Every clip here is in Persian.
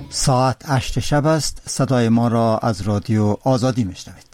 ساعت 8 شب است. صدای ما را از رادیو آزادی میشنوید.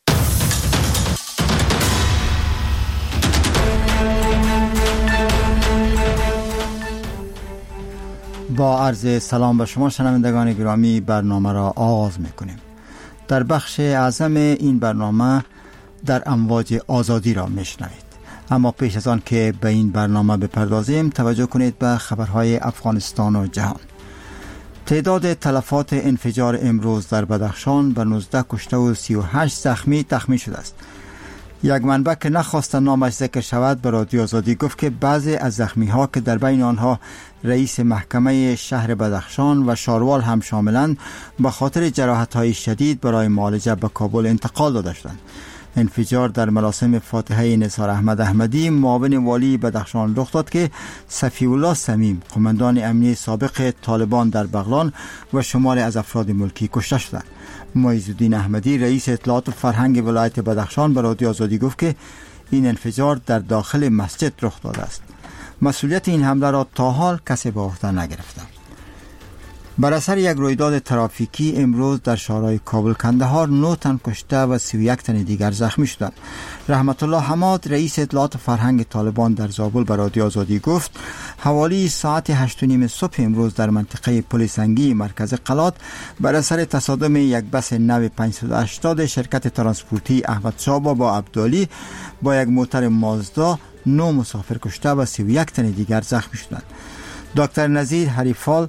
با عرض سلام به شما شنوندگان گرامی برنامه را آغاز میکنیم. در بخش اعظم این برنامه در امواج آزادی را میشنوید. اما پیش از آن که به این برنامه بپردازیم توجه کنید به خبرهای افغانستان و جهان. تعداد تلفات انفجار امروز در بدخشان به 19 کشته و 38 زخمی تخمین شده است. یک منبع که نخواست نامش ذکر شود به رادیو آزادی گفت که بعضی از زخمی ها که در بین آنها رئیس محکمه شهر بدخشان و شاروال هم شاملند به خاطر جراحت های شدید برای معالجه به کابل انتقال داده شدند. انفجار در مراسم فاتحه نثار احمد احمدی معاون والی بدخشان رخ داد که صفی الله صمیم قماندان امنیه سابق طالبان در بغلان و شماری از افراد ملکی کشته شدند. معیز الدین احمدی رئیس اطلاعات و فرهنگ ولایت بدخشان به رادیو آزادی گفت که این انفجار در داخل مسجد رخ داده است. مسئولیت این حمله را تا حال کسی به عهده نگرفته. بر اثر یک رویداد ترافیکی امروز در شهرهای کابل کندهار 9 تن کشته و 31 تن دیگر زخمی شدند. رحمت الله حماد رئیس اطلاعات فرهنگ طالبان در زابل به رادیو آزادی گفت حوالی ساعت 8:30 صبح امروز در منطقه پل سنگی مرکز قلات بر اثر تصادم یک بس نو 580 شرکت ترانسپورتی احمد شاه با عبدالی با یک موتر مازدا 9 مسافر کشته و 31 تن دیگر زخمی شدند. دکتر نظیر حریفال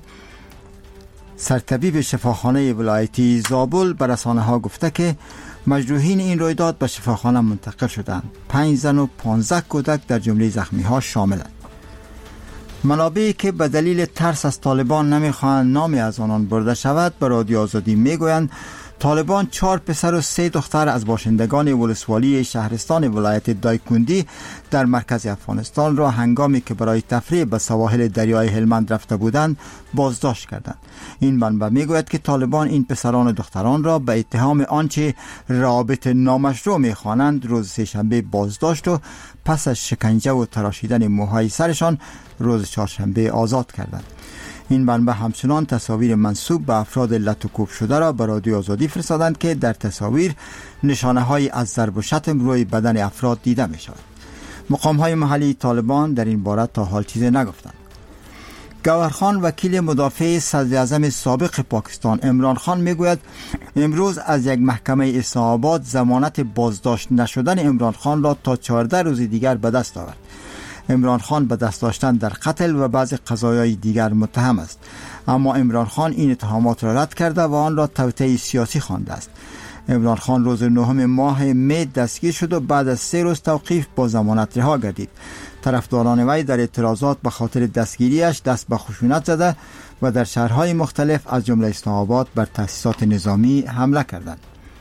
سرطبیب شفاخانه ولایتی زابل به رسانه‌ها گفته که مجروحین این رویداد به شفاخانه منتقل شدند. 5 زن و 15 کودک در جمله زخمی‌ها شاملند. منابعی که به دلیل ترس از طالبان نمی‌خواهند نامی از آنان برده شود به رادیو آزادی میگویند طالبان 4 پسر و 3 دختر از باشندگان ولسوالی شهرستان ولایت دایکندی در مرکز افغانستان را هنگامی که برای تفریح به سواحل دریای هلمند رفته بودند بازداشت کردند. این منبع میگوید که طالبان این پسران و دختران را به اتهام آنچه رابط نامشروع میخوانند روز سه‌شنبه بازداشت و پس از شکنجه و تراشیدن موهای سرشان روز چهارشنبه آزاد کردند. این منبع همچنان تصاویر منسوب به افراد لطوکوب شده را به رادیو آزادی فرستادند که در تصاویر نشانه‌های از ضرب و شتم روی بدن افراد دیده می شود. مقام‌های محلی طالبان در این باره تا حال چیزی نگفتند. گوهرخان وکیل مدافع صدر اعظم سابق پاکستان عمران خان میگوید امروز از یک محکمه اسلام آباد ضمانت بازداشت نشدن عمران خان را تا 14 روز دیگر به دست آورد. عمران خان به دست داشتن در قتل و بعضی قضایای دیگر متهم است، اما عمران خان این اتهامات را رد کرده و آن را توطئه سیاسی خوانده است. عمران خان روز 9 ماه می دستگیر شد و بعد از 3 روز توقیف با ضمانت رها گردید. طرفداران وی در اعتراضات به خاطر دستگیریش دست به خشونت زده و در شهرهای مختلف از جمله اسلام آباد بر تأسیسات نظامی حمله کردند.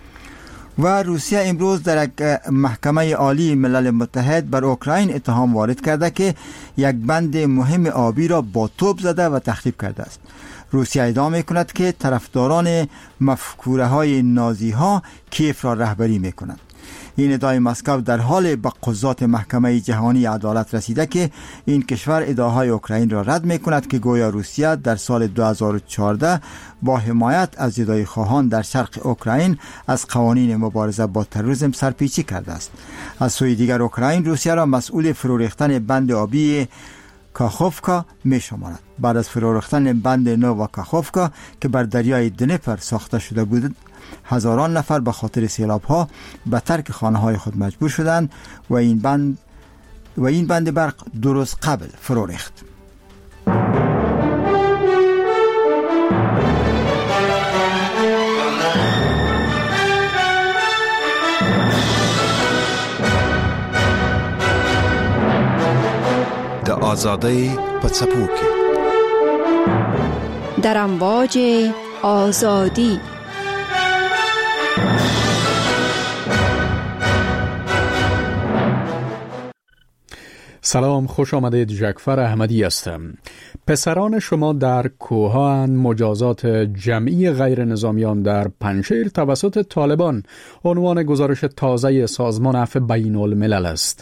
و روسیه امروز در یک محکمه عالی ملل متحد بر اوکراین اتهام وارد کرده که یک بند مهم آبی را با توپ زده و تخریب کرده است. روسیه ادعا می‌کند که طرفداران مفکوره‌های نازی‌ها کیف را رهبری می‌کنند. این ادعای مسکو در حال به قضات محکمه جهانی عدالت رسیده که این کشور ادعاهای اوکراین را رد می‌کند که گویا روسیه در سال 2014 با حمایت از زدایی خواهان در شرق اوکراین از قوانین مبارزه با تروریسم سرپیچی کرده است. از سوی دیگر اوکراین روسیه را مسئول فرو ریختن بند آبی کاخوفکا می شمارد. بعد از فرو ریختن بند نووا کاخوفکا که بر دریای دنیپر ساخته شده بود، هزاران نفر به خاطر سیلاب‌ها به ترک خانه‌های خود مجبور شدند و این بند برق 2 روز قبل فرو ریخت. د آزادۍ په څپو کې در امواج آزادی. سلام، خوش آمدید. جعفر احمدی هستم. پسران شما در کوه‌اند مجازات جمعی غیر نظامیان در پنجشیر توسط طالبان عنوان گزارش تازه سازمان عفو بین الملل است.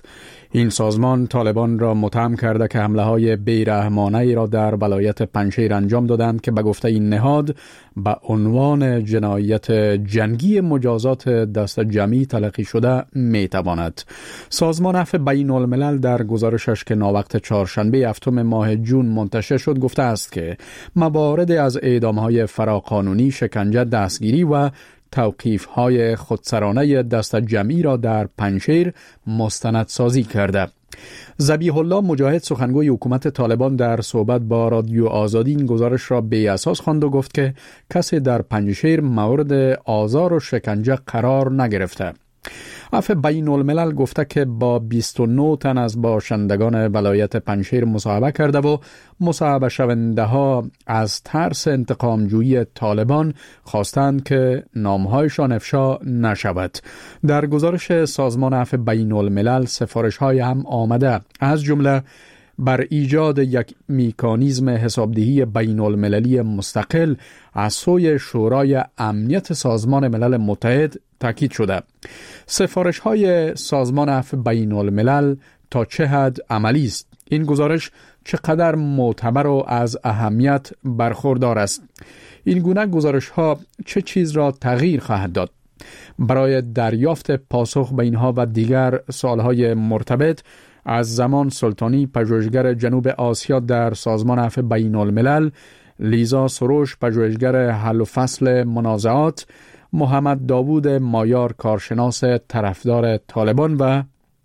این سازمان طالبان را متهم کرده که حمله‌های بیرحمانه‌ای را در ولایت پنجشیر انجام دادند که به گفته این نهاد به عنوان جنایت جنگی مجازات دست جمعی تلقی شده می‌تواند. سازمان عفو بین الملل در گزارشش که ناوقت چهارشنبه 7 ماه جون منتشر شد گفته است که موارد از اعدام‌های فراقانونی، شکنجه، دستگیری و توقیف‌های خودسرانه دست جمعی را در پنجشیر مستندسازی کرده. ذبیح الله مجاهد سخنگوی حکومت طالبان در صحبت با رادیو آزادی این گزارش را بی اساس خواند و گفت که کسی در پنجشیر مورد آزار و شکنجه قرار نگرفته. عفو بین الملل گفته که با 29 تن از باشندگان ولایت پنجشیر مصاحبه کرده و مصاحبه شونده ها از ترس انتقامجویی طالبان خواستند که نامهایشان افشا نشود. در گزارش سازمان عفو بین الملل سفارش های هم آمده، از جمله بر ایجاد یک مکانیزم حسابدهی بین المللی مستقل از سوی شورای امنیت سازمان ملل متحد تاکید شده. سفارش های سازمان عفو بین الملل تا چه حد عملی است؟ این گزارش چقدر معتبر و از اهمیت برخوردار است؟ این گونه گزارش ها چه چیز را تغییر خواهد داد؟ برای دریافت پاسخ به اینها و دیگر سوالهای مرتبط از زمان سلطانی، پژوهشگر جنوب آسیا در سازمان عفو بین الملل، لیزا سروش، پژوهشگر حل و فصل منازعات، محمد داوود مایار، کارشناس طرفدار طالبان و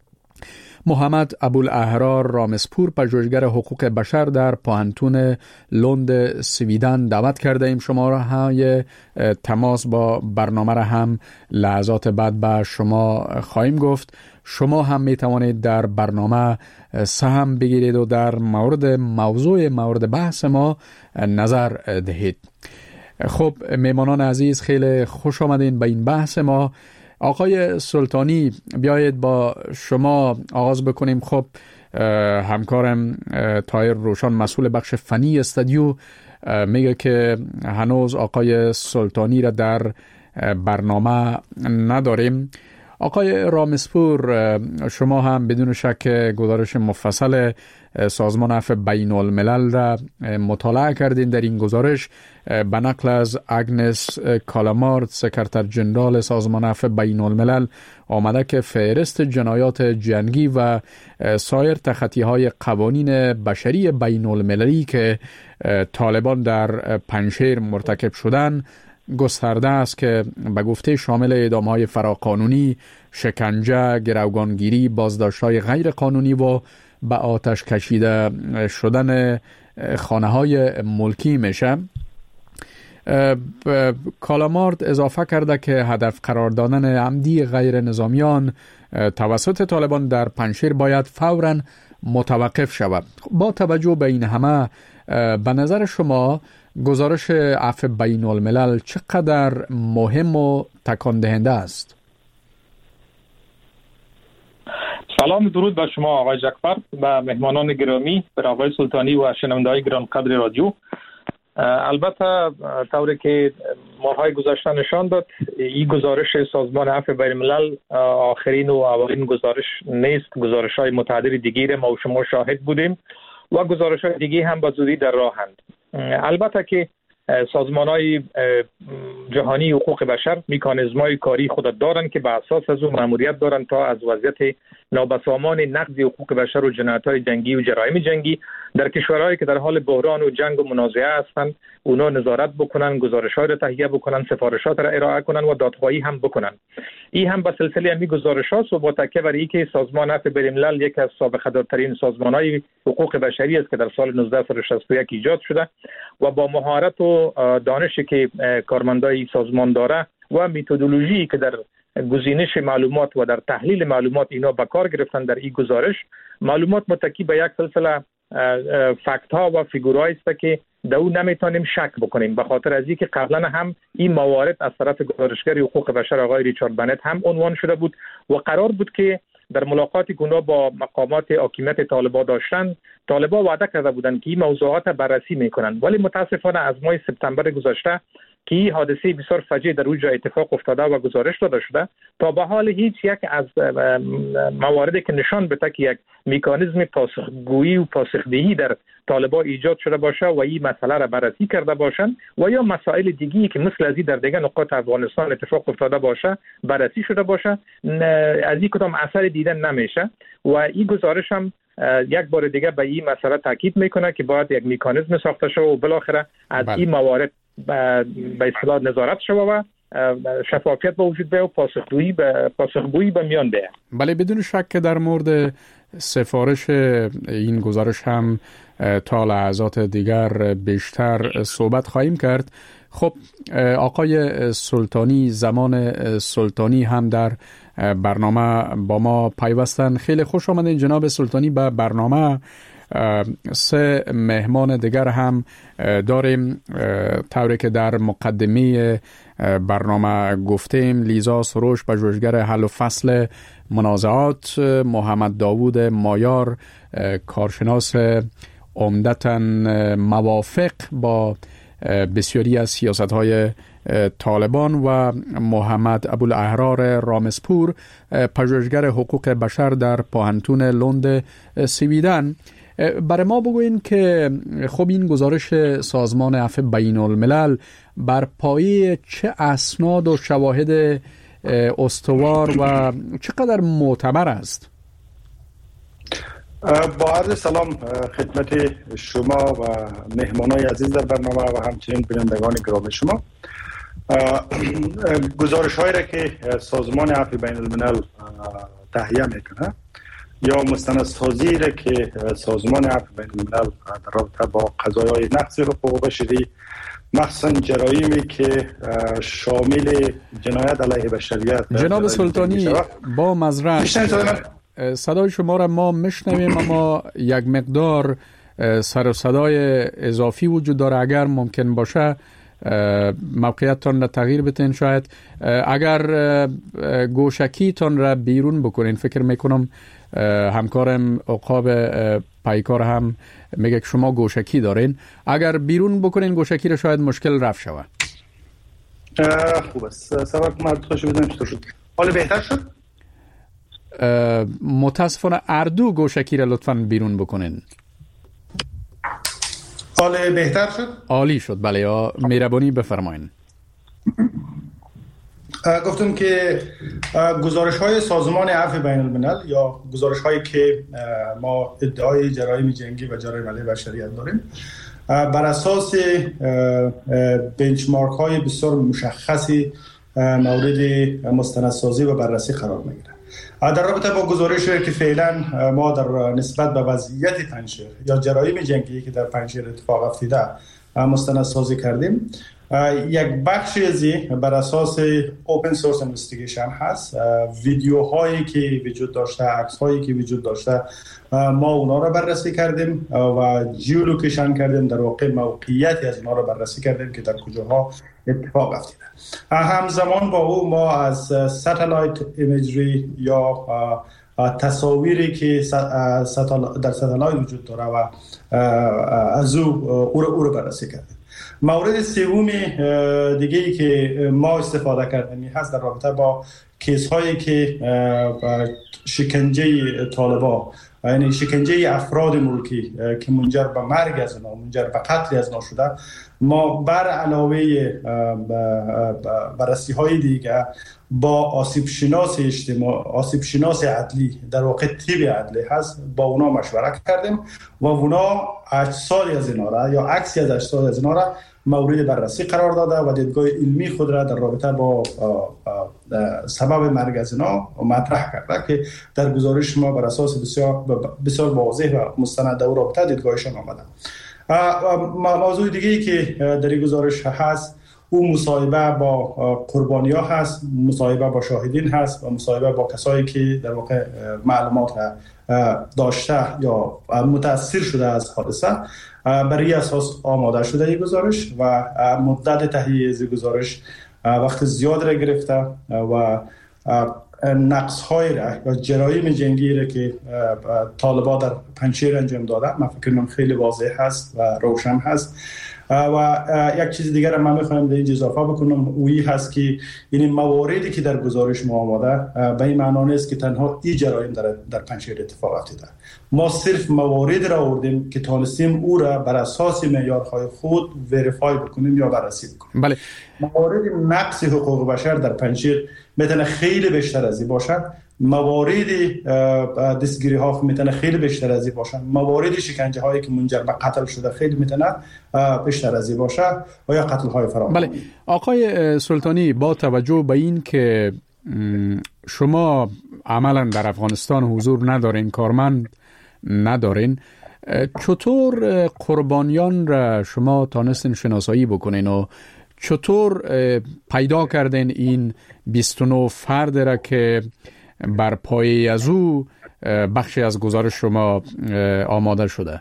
محمد ابوالاحرار رامسپور، پژوهشگر حقوق بشر در پوهنتون لند سویدن دعوت کرده ایم. شماره تماس با برنامه را هم لحظات بعد به شما خواهیم گفت. شما هم می توانید در برنامه سهم بگیرید و در موضوع بحث ما نظر دهید. خب میمانان عزیز، خیلی خوش آمدین به این بحث ما. آقای سلطانی، بیایید با شما آغاز بکنیم. خب همکارم طاهر روشن، مسئول بخش فنی استودیو، میگه که هنوز آقای سلطانی را در برنامه نداریم. آقای رامسپور، شما هم بدون شک گزارش مفصل سازمان عفو بین الملل را مطالعه کردین. در این گزارش به نقل از اگنس کالامارد، سکرتر جنرال سازمان عفو بین الملل، آمده که فهرست جنایات جنگی و سایر تخطی‌های قوانین بشری بین المللی که طالبان در پنجشیر مرتکب شدن گسترده است که به گفته شامل اعدام‌های فراقانونی، شکنجه، گروگانگیری، بازداشت‌های غیر قانونی و به آتش کشیده شدن خانه‌های ملکی میشه. کالامارد اضافه کرده که هدف قرار دادن عمدی غیر نظامیان توسط طالبان در پنجشیر باید فوراً متوقف شود. با توجه به این همه، به نظر شما گزارش عفو بین الملل چقدر مهم و تکان دهنده است؟ سلام، درود بر شما آقای جعفر و مهمانان گرامی، بر آقای سلطانی و شنونده‌های گرانقدر رادیو. البته طوری که ماهای گذشته نشان داد، این گزارش سازمان عفو بین الملل آخرین و اولین گزارش نیست. گزارش‌های متعدد دیگه ما و شما شاهد بودیم و گزارش‌های دیگه هم به زودی در راهند. البته که سازمان‌های جهانی حقوق بشر مکانیزم‌های کاری خود دارند که به اساس از اون مأموریت دارند تا از وضعیت نابسامان نقض حقوق بشر و جنایت‌های جنگی و جرایم جنگی در کشورهایی که در حال بحران و جنگ و منازعه هستند اونا نظارت بکنن، گزارش‌های را تهیه بکنن، سفارشات را ارائه کنن و دادخواهی هم بکنن. این هم به سلسله همین گزارش‌هاست و با تکیه بر اینکه سازمان عفو بین الملل یکی از سابقه‌دارترین سازمان‌های حقوق بشری است که در سال 1961 ایجاد شده و با مهارت و دانشی که کارمندای سازمان داره و متدولوژی که در گزینش معلومات و در تحلیل معلومات اینا به کار گرفتن در این گزارش، معلومات متکی به یک سلسله فکت ها و فیگورایی است که در اون نمیتونیم شک بکنیم، به خاطر از اینکه قبلا هم این موارد از طرف گزارشگر حقوق بشر آقای ریچارد بنت هم عنوان شده بود و قرار بود که در ملاقاتی که اونا با مقامات حاکمیت طالبان داشتن، طالبان وعده کرده بودند که این موضوعات بررسی میکنن، ولی متاسفانه از ماه سپتامبر گذشته که این حادثه بسیار فجیع در اونجا اتفاق افتاده و گزارش داده شده. تا به حال هیچ یک از مواردی که نشان بده که یک مکانیزم پاسخگویی و پاسخدهی در طالبان ایجاد شده باشه و این مسئله را بررسی کرده باشند و یا مسائل دیگه‌ای که مثل از این در دیگر نقاط افغانستان اتفاق افتاده باشه بررسی شده باشه، از این کدام اثر دیدن نمیشه و این گزارش هم یک بار دیگه به این مسئله تاکید میکنه که باید یک مکانیزم ساخته شود و بالاخره از این موارد به اصطلاح نظارت شود و شفافیت به وجود بیاید و پاسخگویی به میان بیاید. بله، بدون شک که در مورد سفارش این گزارش هم تا لحظات دیگر بیشتر صحبت خواهیم کرد. خب آقای سلطانی، زمان سلطانی هم در برنامه با ما پیوستن. خیلی خوش آمدین جناب سلطانی به برنامه. 3 مهمان دیگر هم داریم، طوری که در مقدمه برنامه گفتیم. لیزا سروش، پژوهشگر حل و فصل منازعات، محمد داوود مایار، کارشناس عمدتاً موافق با بسیاری از سیاست‌های طالبان، و محمد ابوالاحرار رامسپور، پژوهشگر حقوق بشر در پوهنتون لند سویدن. برای ما بگوین که خب این گزارش سازمان عفو بین الملل بر پایه چه اسناد و شواهد استوار و چقدر معتبر است؟ با عرض سلام خدمت شما و مهمانای عزیز در برنامه و همچنین بینندگان گرامی شما. گزارش هایی را که سازمان عفو بین الملل تهیه میکنه یا مستندسازی را که سازمان عفو بین الملل در رابطه با قضایای نقض حقوق بشری، مخصوصا جرایمی که شامل جنایت علیه بشریت. جناب سلطانی، با معذرت صدای شما را ما میشنویم، اما یک مقدار سر و صدای اضافی وجود داره. اگر ممکن باشه موقعیتتان را تغییر بتین. شاید اگر گوشکیتان را بیرون بکنین، فکر میکنم همکارم عقاب پایکار هم میگه که شما گوشکی دارین، اگر بیرون بکنین گوشکی را شاید مشکل رفع شود. خوب است. سوال خوش بودم. چطور شد؟ حالا بهتر شد؟ متاسفانه اردو گوشکی را لطفاً بیرون بکنین. حالا بهتر شد؟ عالی شد. بله، یا مهربانی بفرمایین. گفتم که گزارش های سازمان عفو بین الملل یا گزارش هایی که ما ادعای جرایم جنگی و جرایم علیه بشریت داریم بر اساس بنچمارک های بسیار مشخصی مورد مستندسازی و بررسی قرار میگیره. در رابطه با گزارشی که فعلا ما در نسبت به وضعیت پنجشیر یا جرایم جنگی که در پنجشیر اتفاق افتاده مستندسازی کردیم، یک بخشی از بر اساس اوپن سورس اینوستیگیشن هست. ویدیوهایی که وجود داشته، عکس‌هایی که وجود داشته، ما اونا را بررسی کردیم و جیولوکیشن کردیم، در واقع موقعیتی از اونا را بررسی کردیم که در کجاها اتفاق افتاده. همزمان با او ما از ساتلایت ایمیجری یا تصاویری که در ساتلایت وجود داره و از او را بررسی کردیم. مورد سوم دیگه‌ای که ما استفاده کردیم هست در رابطه با کیس هایی که شکنجه طالبان، یعنی شکنجه افراد ملکی که منجر به مرگ از اونا، منجر به قتل از اونا شده. ما بر علاوه بررسی های دیگه با آسیب شناس اجتماع، آسیب شناس عدلی، در واقع تیب عدلی هست، با اونا مشورت کردیم و اونا اجسادی از اینا را یا عکسی از اجساد از اینا را مورد بررسی قرار داده و دیدگاه علمی خود را در رابطه با سبب مرگ از اینا مطرح کرده که در گزارش ما بر اساس بسیار واضح و مستند و رابطه دیدگاهشان آمده. موضوع دیگه‌ای که در این گزارش هست او مصاحبه با قربانی‌ها هست، مصاحبه با شاهدین هست و مصاحبه با کسایی که در واقع معلومات داشته یا متاثر شده از حادثه. برای اساس آماده شده این گزارش و مدت تهیه از گزارش وقت زیاد را گرفته و نقص‌های را یا جرایم جنگی را که طالبان در پنجشیر انجام داده من فکر کنم خیلی واضح هست و روشن هست و یک چیز دیگر هم من میخوایم در این اضافه بکنم، اویی هست که این مواردی که در گزارش ما آمده به این معنا نیست که تنها این جرایم در پنجشیر اتفاق افتاده. ما صرف موارد را آوردیم که تانستیم او را بر اساس معیارهای خود وریفای بکنیم یا بررسی بکنیم. بله. موارد نقض حقوق بشر در پنجشیر میتونه خیلی بیشتر از این باشد، موارد دستگیری ها میتونه خیلی بیشتر از این باشد، موارد شکنجه هایی که منجر به قتل شده خیلی میتونه بیشتر از این باشه و یا قتل های فراوان. بله آقای سلطانی، با توجه به این که شما عملا در افغانستان حضور ندارین، کارمند ندارین، چطور قربانیان را شما تانستین شناسایی بکنین و چطور پیدا کردین این 29 فرد را که بر پایه از او بخشی از گزارش شما آماده شده؟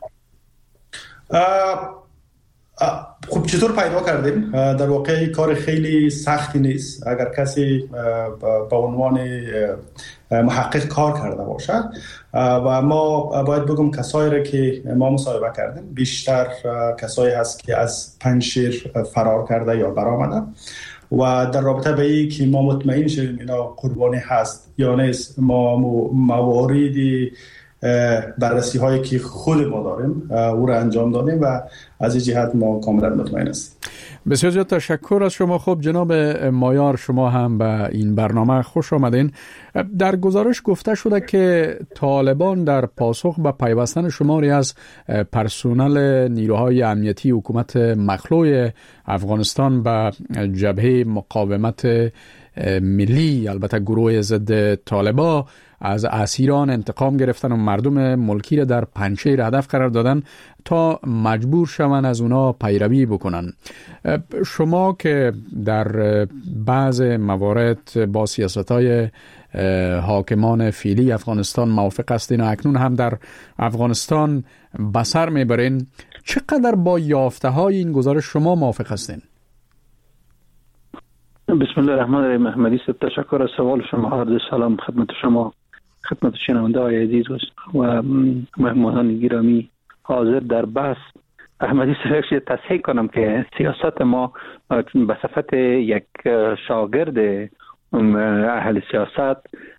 خب چطور پیدا کردیم؟ در واقع کار خیلی سختی نیست اگر کسی با عنوان محقق کار کرده باشد و ما باید بگم کسایی را که ما مصاحبه کردیم بیشتر کسایی هست که از پنجشیر فرار کرده یا برآمده و در رابطه به این که ما مطمئن شدیم اینا قربانی هست یا نیست، ما مواردی بررسی هایی که خود ما داریم او را انجام دادیم و از این جهت ما کاملا مطمئن هستیم. بسیار زیاد تشکر از شما. خب جناب مایار، شما هم به این برنامه خوش آمدین. در گزارش گفته شده که طالبان در پاسخ به پیوستن شماری از پرسنل نیروهای امنیتی حکومت مخلوع افغانستان به جبهه مقاومت ملی، البته گروه ضد طالبان، از اسیران انتقام گرفتن و مردم ملکی را در پنجشیر هدف قرار دادن تا مجبور شوند از اونا پیروی بکنن. شما که در بعض موارد با سیاست‌های حاکمان فعلی افغانستان موافق هستین و اکنون هم در افغانستان بسر میبرین، چقدر با یافته‌های این گزارش شما موافق هستین؟ بسم الله الرحمن الرحیم. محمدی صاحب، تشکر از سوال شما. عرض سلام خدمت شما، خدمت شنونده های عزیز و مهمانان گرامی حاضر در بحث. احمدی صاحب، تصحیح کنم که سیاست ما به صفت یک شاگرد اهل سیاست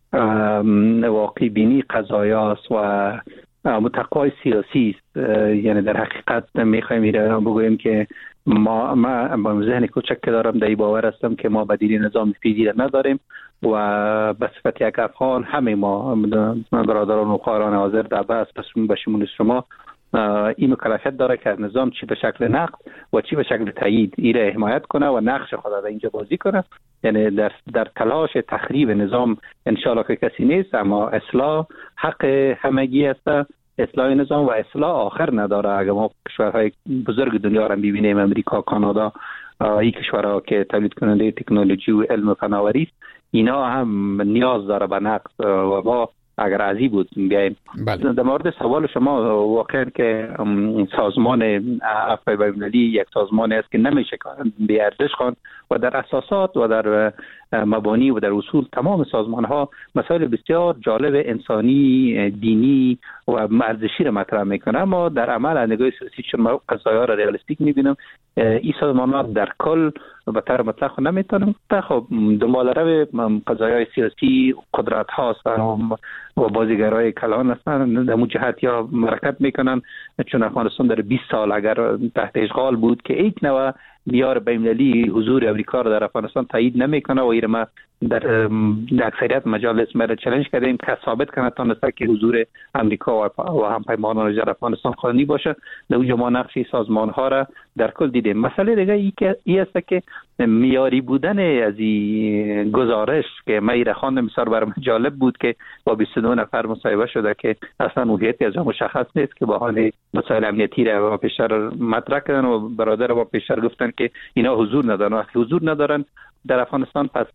واقع بینی قضایاست و متقای سیاسی است. یعنی در حقیقت میخوایم بگوییم که ما با ذهن کوچک که دارم در این باور هستم که ما بدیل نظام فعلی را نداریم و به صفت یک افغان همه ما برادران و خواهران حاضر در بحث به شمول شما این مکلفیت داره که نظام چی به شکل نقد و چی به شکل تایید این را حمایت کنه و نقش خود را اینجا بازی کنه. یعنی در تلاش تخریب نظام انشالله که کسی نیست، اما اصلاح حق همگی است. اصلاح نظام و اصلاح آخر نداره. اگر ما کشورهای بزرگ دنیا را ببینیم، امریکا، کانادا، این کشورها که تولید کننده تکنولوژی و علم و فناوری است، اینا هم نیاز داره به نقد و ما اگر عزیز بود بیاییم. در مورد سوال شما، واقعا که سازمان عفو بین‌المللی یک سازمان است که نمیشه به ارزش خواند و در اساسات و در مبانی و در اصول تمام سازمان ها مسائل بسیار جالب انسانی، دینی و ارزشی را مطرح میکنه، اما در عمل از نگاه سیاسی چون ما قضایا را ریالیستیک میبینم، این سازمان ها در کل به طور مطلق نمیتونن خب دنبال رو قضایای سیاسی قدرت هاستن و بازیگرای کلان هستن. در اون جهت یا مرکب میکنن، چون افغانستان در 20 سال اگر تحت اشغال بود که یک نوع میار بین‌المللی حضور امریکا را در افغانستان تایید نمیکنه و ایره ما در اکثریت مجالس ما را چالش کردیم که ثابت کنه تونسته که حضور امریکا و هم پیمانان در افغانستان قانونی باشه. در اونجا ما نقش سازمان ها را در کل دیدیم. مسئله دیگه ای است که میاری بودن از این گزارش که من را خواندم بسیار برام جالب بود که با 22 نفر مصاحبه شده که اصلا هویتی از مشخص نیست که با حال مسائل امنیتی را پیشتر مطرح کردن و برادر ما پیشتر گفتن که اینا حضور ندارن. وقتی حضور ندارن در افغانستان پس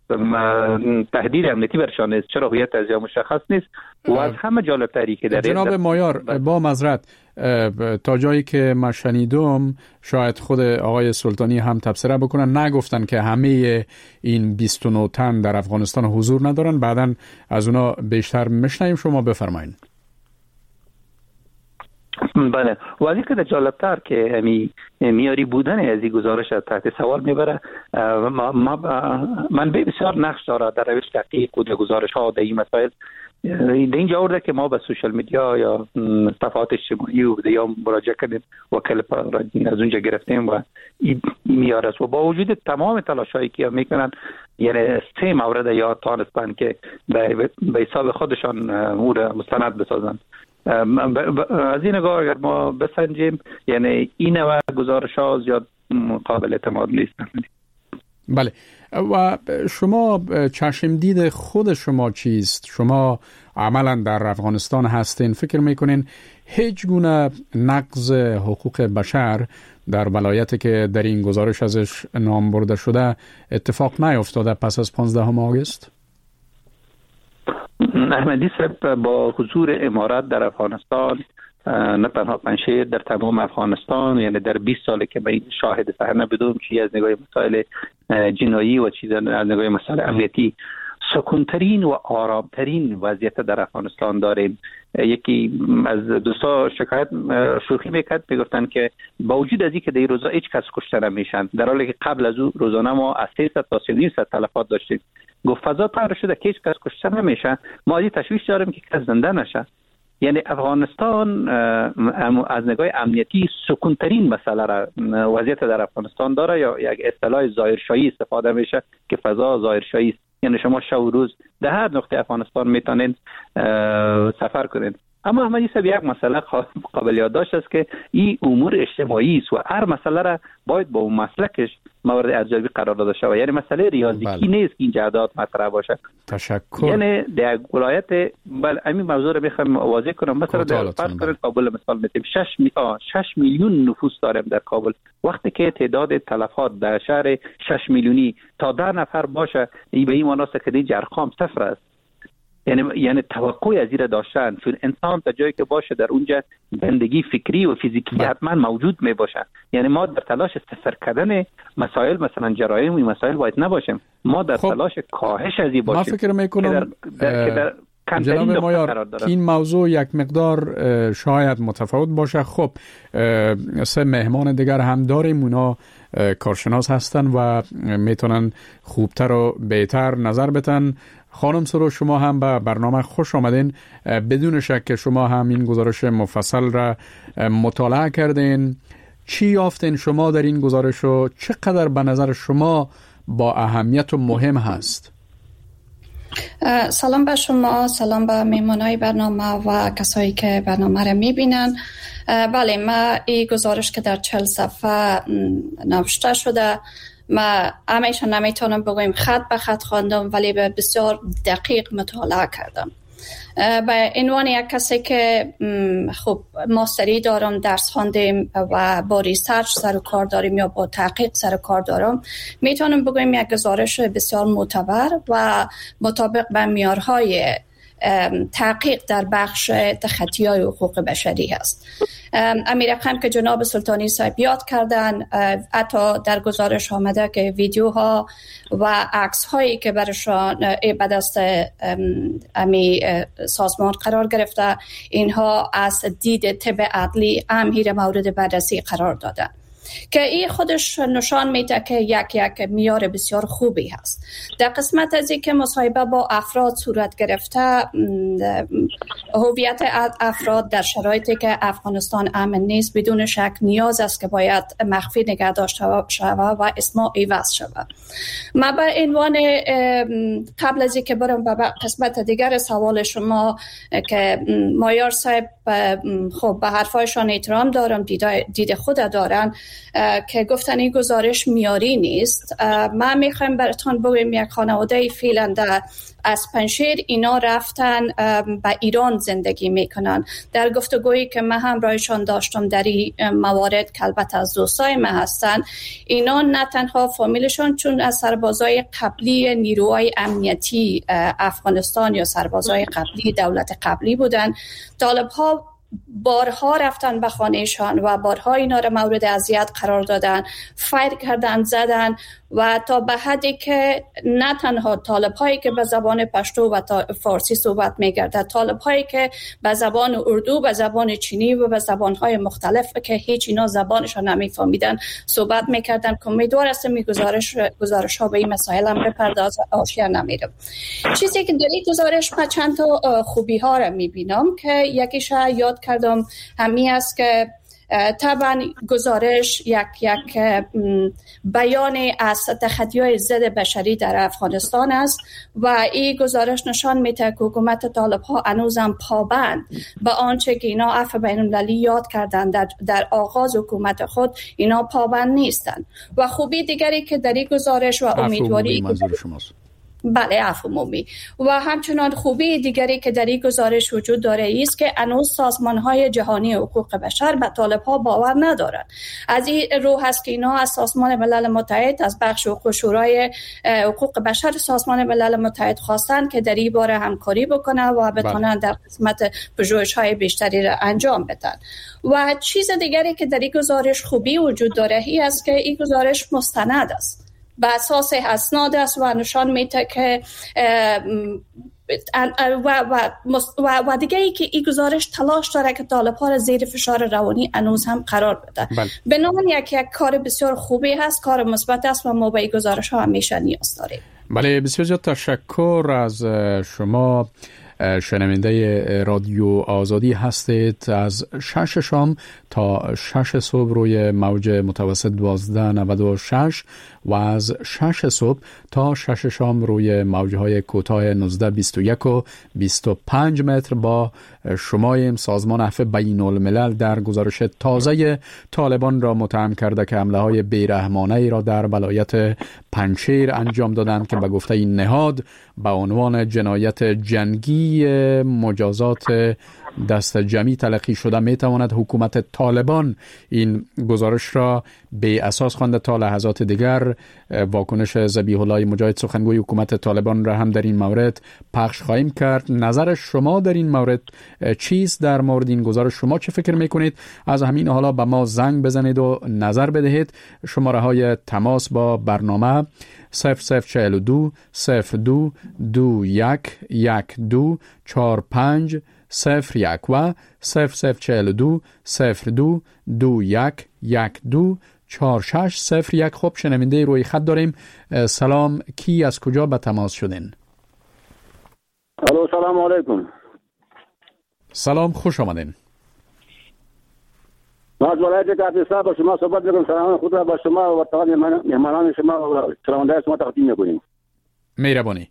تهدید امنیتی برشان نیست، چرا هویت از مشخص نیست. و از همه جالب تری که در جناب مایار، با معذرت تا جایی که من شنیدم، شاید خود آقای سلطانی هم تبصره بکنن، نگفتن که همه این 29 تن در افغانستان حضور ندارن. بعدن از اونا بیشتر میشنیم. شما بفرمایید. بله، ولی که جالبتر که میاری بودن از این گزارش تحت سوال میبره. من بسیار نقش داره در روش تحقیق و گزارش ها در این مسائل. در اینجا آورده که ما به سوشال میدیا یا صفحات اجتماعی و یا مراجعه کردیم و کلیپ از اونجا گرفتیم و میاره و با وجود تمام تلاشایی که میکنن، یعنی 3 مورد یا تانستن که به حساب خودشان او را مستند بسازن. از این نگاه اگر ما بسنجیم، یعنی این نوع گزارش ها زیاد قابل اعتماد نیستن. بله، و شما چشمدید خود شما چیست؟ شما عملا در افغانستان هستین، فکر میکنین هیچ گونه نقض حقوق بشر در ولایتی که در این گزارش ازش نام برده شده اتفاق نیفتاده پس از 15 آگوست؟ احمدی صاحب با حضور امارات در افغانستان، نه تنها پنجشیر، در تمام افغانستان، یعنی در 20 ساله که من شاهد صحنه بودم، چی از نگاه مسائل جنایی و چیز از نگاه مسائل امنیتی سکونترین و آرامترین وضعیت در افغانستان داریم. یکی از دوستا شکایت شوخی میکرد، میگفتن که با وجود از اینکه در این روزا هیچ کس کشته نمیشن، در حالی که قبل از او روزانه ما از 300 تا 300 تلفات داشتیم. گفت فضا طور شده که هیچ کس کشته نمیشه، ما از تشویش داریم که کس زنده نشه. یعنی افغانستان از نگاه امنیتی سکونترین مسئله را وضعیت در افغانستان داره، یا یک اصطلاح ظاهرشاهی استفاده میشه که فضا ظاهرشاهی است. یعنی شما شب و روز در هر نقطه افغانستان میتونین سفر کنین. اما احمدی صاحب یک مسئله قابل یادداشت است که این امور اجتماعی است و هر مسئله را باید با اون مسلکش مورد ارزیابی قرار داده شود. یعنی مسئله ریاضیکی نیست که این جهات مطرح باشه. تشکر. یعنی در ولایت همین موضوع رو میخوام واضح کنم. مثلا در فرض کنید کابل مثال میتیم 6 میلیون نفوس داریم در کابل. وقتی که تعداد تلفات در شهر 6 میلیونی تا 10 نفر باشه، این به این معنی است که دیگه ارقام صفر است. یعنی توقعی از این داشتن، چون انسان تا جایی که باشه در اونجا زندگی فکری و فیزیکی حتما موجود می باشه. یعنی ما در تلاش صفر کردن مسائل مثلا جرایم و مسائل باید نباشیم، ما در تلاش کاهش از این باشیم. من فکر میکنم جناب مایار این موضوع یک مقدار شاید متفاوت باشه. خب 3 مهمان دیگر هم داریم، اونا کارشناس هستن و میتونن خوبتر و بهتر نظر بدن. خانم سرو، شما هم به برنامه خوش آمدین. بدون شک که شما هم این گزارش مفصل را مطالعه کردین. چی یافتین شما در این گزارش و چقدر به نظر شما با اهمیت و مهم هست؟ سلام به شما، سلام به میمانای برنامه و کسایی که برنامه را میبینن. بله، ما این گزارش که در 40 صفحه نوشته شده، ما همیشه نمیتونم بگویم خط به خط خواندم، ولی به بسیار دقیق مطالعه کردم. به عنوان یک کسی که خب ماستری دارم، درس خواندیم و با ریسرچ سر و کار داریم یا با تحقیق سر و کار دارم، میتونم بگویم یک گزارش بسیار معتبر و مطابق به معیارهای تحقیق در بخش تخطی‌های حقوق بشری است. امیر رقم که جناب سلطانی صاحب یاد کردن، حتی در گزارش آمده که ویدیوها و عکس هایی که برشان به دست امی سازمان قرار گرفته، اینها از دید طب عدلی امیر مورد بررسی قرار دادن که این خودش نشان میده که یک معیار بسیار خوبی هست. در قسمت از این که مصاحبه با افراد صورت گرفته، هویت افراد در شرایطی که افغانستان امن نیست بدون شک نیاز است که باید مخفی نگه داشته شود و اسماء عوض شود. ما به عنوان قبل از اینکه برم به قسمت دیگر سوال شما که مایار صاحب خب به حرفایشان احترام دارم، دید خود دارن که گفتن این گزارش میاری نیست. من میخوایم براتون بگویم یک خانواده فعلا از پنجشیر اینا رفتن به ایران زندگی میکنن. در گفتگویی که من هم رایشان داشتم در این موارد که البته از دوستای من هستن، اینا نه تنها فامیلشون چون از سربازای قبلی نیروهای امنیتی افغانستان یا سربازای قبلی دولت قبلی بودن، طالب ها بارها رفتن به خانهشان و بارها اینا را مورد اذیت قرار دادن، فایر کردن، زدن و تا به حدی که نه تنها طالب هایی که به زبان پشتو و فارسی صحبت می‌کردند، طالب هایی که به زبان اردو، به زبان چینی و به زبان های مختلف که هیچ اینا زبانشان نمی‌فهمیدن صحبت می‌کردند. که امیدوار هستم گزارش ها به این مسائل هم بپردازه، آشیا نمیره. چیزی که در این گزارش من چند تا خوبی ها را می‌بینم که یکیش یاد کردم همین است که طبعا گزارش یک بیان از تخطی‌های ضد بشری در افغانستان است و این گزارش نشان میده که حکومت طالب ها هنوزم پابند به آنچه که اینا عفو بین المللی یاد کردن در آغاز حکومت خود، اینا پابند نیستن. و خوبی دیگری که در این گزارش و امیدواری بله عفو عمومی و همچنان خوبی دیگری که در این گزارش وجود داره است که هنوز سازمان‌های جهانی حقوق بشر به طالب‌ها باور ندارند. از این رو هست که اینا از سازمان ملل متحد، از بخش حقوق شورای حقوق بشر سازمان ملل متحد خواستن که در این باره همکاری بکنه و بتونن در قسمت پژوهش‌های بیشتری را انجام بدن. و چیز دیگری که در این گزارش خوبی وجود داره این است که این گزارش مستند است، به اساس اسناد است و نشان میده که و دیگه ای که این گزارش تلاش داره که طالب ها را زیر فشار روانی هنوز هم قرار بده. بنابراین یک کار بسیار خوبی هست، کار مثبت است و ما به این گزارش ها همیشه نیاز داریم. بله، بسیار زیاد تشکر از شما. شنونده رادیو آزادی هستید. از 6 شام تا 6 صبح روی موج متوسط 1296 و از 6 صبح تا 6 شام روی موجهای کوتاه 1921 و 25 متر با شمایم. سازمان عفو بین الملل در گزارش تازه طالبان را متهم کرده که حمله های بیرحمانه ای را در ولایت پنجشیر انجام دادند که به گفته این نهاد به عنوان جنایت جنگی مجازات دست جمعی تلقی شده. می تواند حکومت طالبان این گزارش را به اساس خوانده. تا لحظات دیگر واکنش ذبیح الله مجاهد سخنگوی حکومت طالبان را هم در این مورد پخش خواهیم کرد. نظر شما در این مورد چیست؟ در مورد این گزارش شما چه فکر میکنید؟ از همین حالا به ما زنگ بزنید و نظر بدهید. شماره های تماس با برنامه 0042 02 21 12 45 01 و 0042 02 21 12 4601. خب شنونده روی خط داریم. سلام، کی از کجا به تماس شدین؟ الو، سلام علیکم. سلام، خوش آمدین. ما از ولایت کافرستان با شما صحبت می‌کنم. سلام خود را با شما و تمام مهمانان شما و شنونده شما تقدیم می‌کنیم. مهربانی.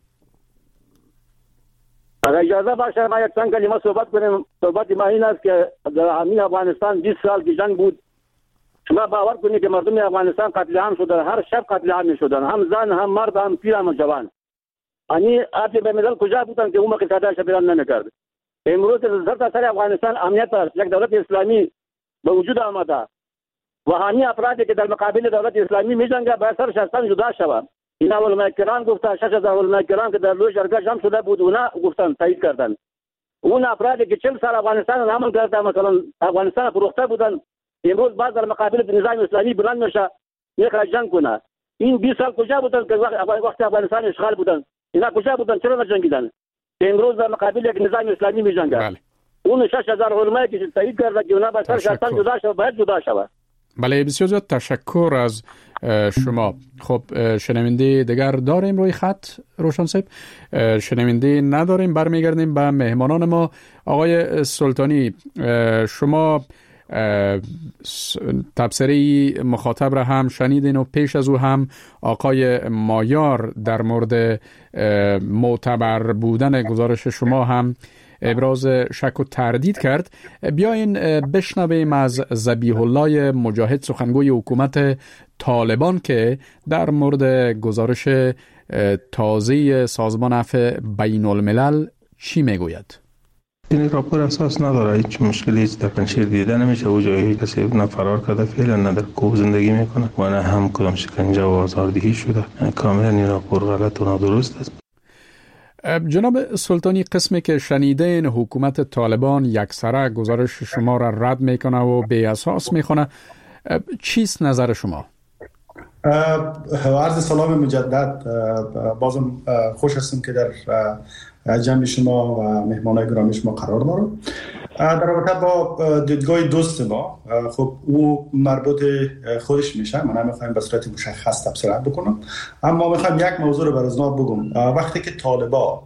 اگر اجازه باشه ما یک چند کلمه صحبت کنیم. صحبت ما این است که در همین افغانستان 20 سال که جنگ بود، شما باور کنید که مردم افغانستان قتل عام شدن، هر شب قتل عام شدن، هم زن هم مرد هم پیر هم جوان. یعنی عادی به ملل کجا بودن که اون موقع صداش بیان نمی‌کرد. امروز در سر افغانستان امنیت است، یک دولت اسلامی به وجود آمده و همین افرادی که در مقابل دولت اسلامی می‌جنگند باید سرش از تن جدا شود. این علماء کرام گفتن، 6000 علماء کرام که در لوی جرگه جمع شده بود اونا گفتن، تایید کردن. اون افرادی که 40 سال افغانستان را امن کردن، مثلا افغانستان فروخته بودن، امروز باز در مقابل نظام اسلامی بلند میشه میخواد جنگ کنه. این 20 سال کجا بودن که وقتی افغانستان اشغال بودن؟ اینا کجا بودن؟ چرا نجنگیدن؟ امروز در مقابل یک نظام اسلامی میجنگن. اون 6000 علماء که تایید کردن که اونا باید سرش از تن جدا شود، باید جدا شود. بله، بسیار زیاد تشکر از شما. خب شنونده دیگر داریم روی خط روشن صاحب؟ شنونده نداریم. برمیگردیم به مهمانان ما. آقای سلطانی، شما تبصره مخاطب را هم شنیدین و پیش از او هم آقای مایار در مورد معتبر بودن گزارش شما هم ابراز شک و تردید کرد. بیاین بشنویم از ذبیح الله مجاهد سخنگوی حکومت طالبان که در مورد گزارش تازه سازمان عفو بین الملل چی میگوید. این راپور اساس نداره، هیچ مشکلی در پنجشیر دیده نمیشه و جایی کسی نه فرار کرده فعلا نه در کوه زندگی میکنه و نه هم کدام شکنجه و آزاردهی شده. کاملا این راپور غلط و نادرست است. جناب سلطانی، قسمی که شنیدین حکومت طالبان یکسره گزارش شما را رد میکنه و بی اساس میخونه، چیست نظر شما؟ عرض سلام مجدد. بازم خوش هستم که در جمع شما و مهمانای گرامی شما قرار دارم. در رابطه با دیدگاه دوست ما، خب او مربوط خودش میشه، من نمیخوایم به صورت مشخص تفسیر بکنم، اما میخوایم یک موضوع رو برازنا بگم. وقتی که طالبا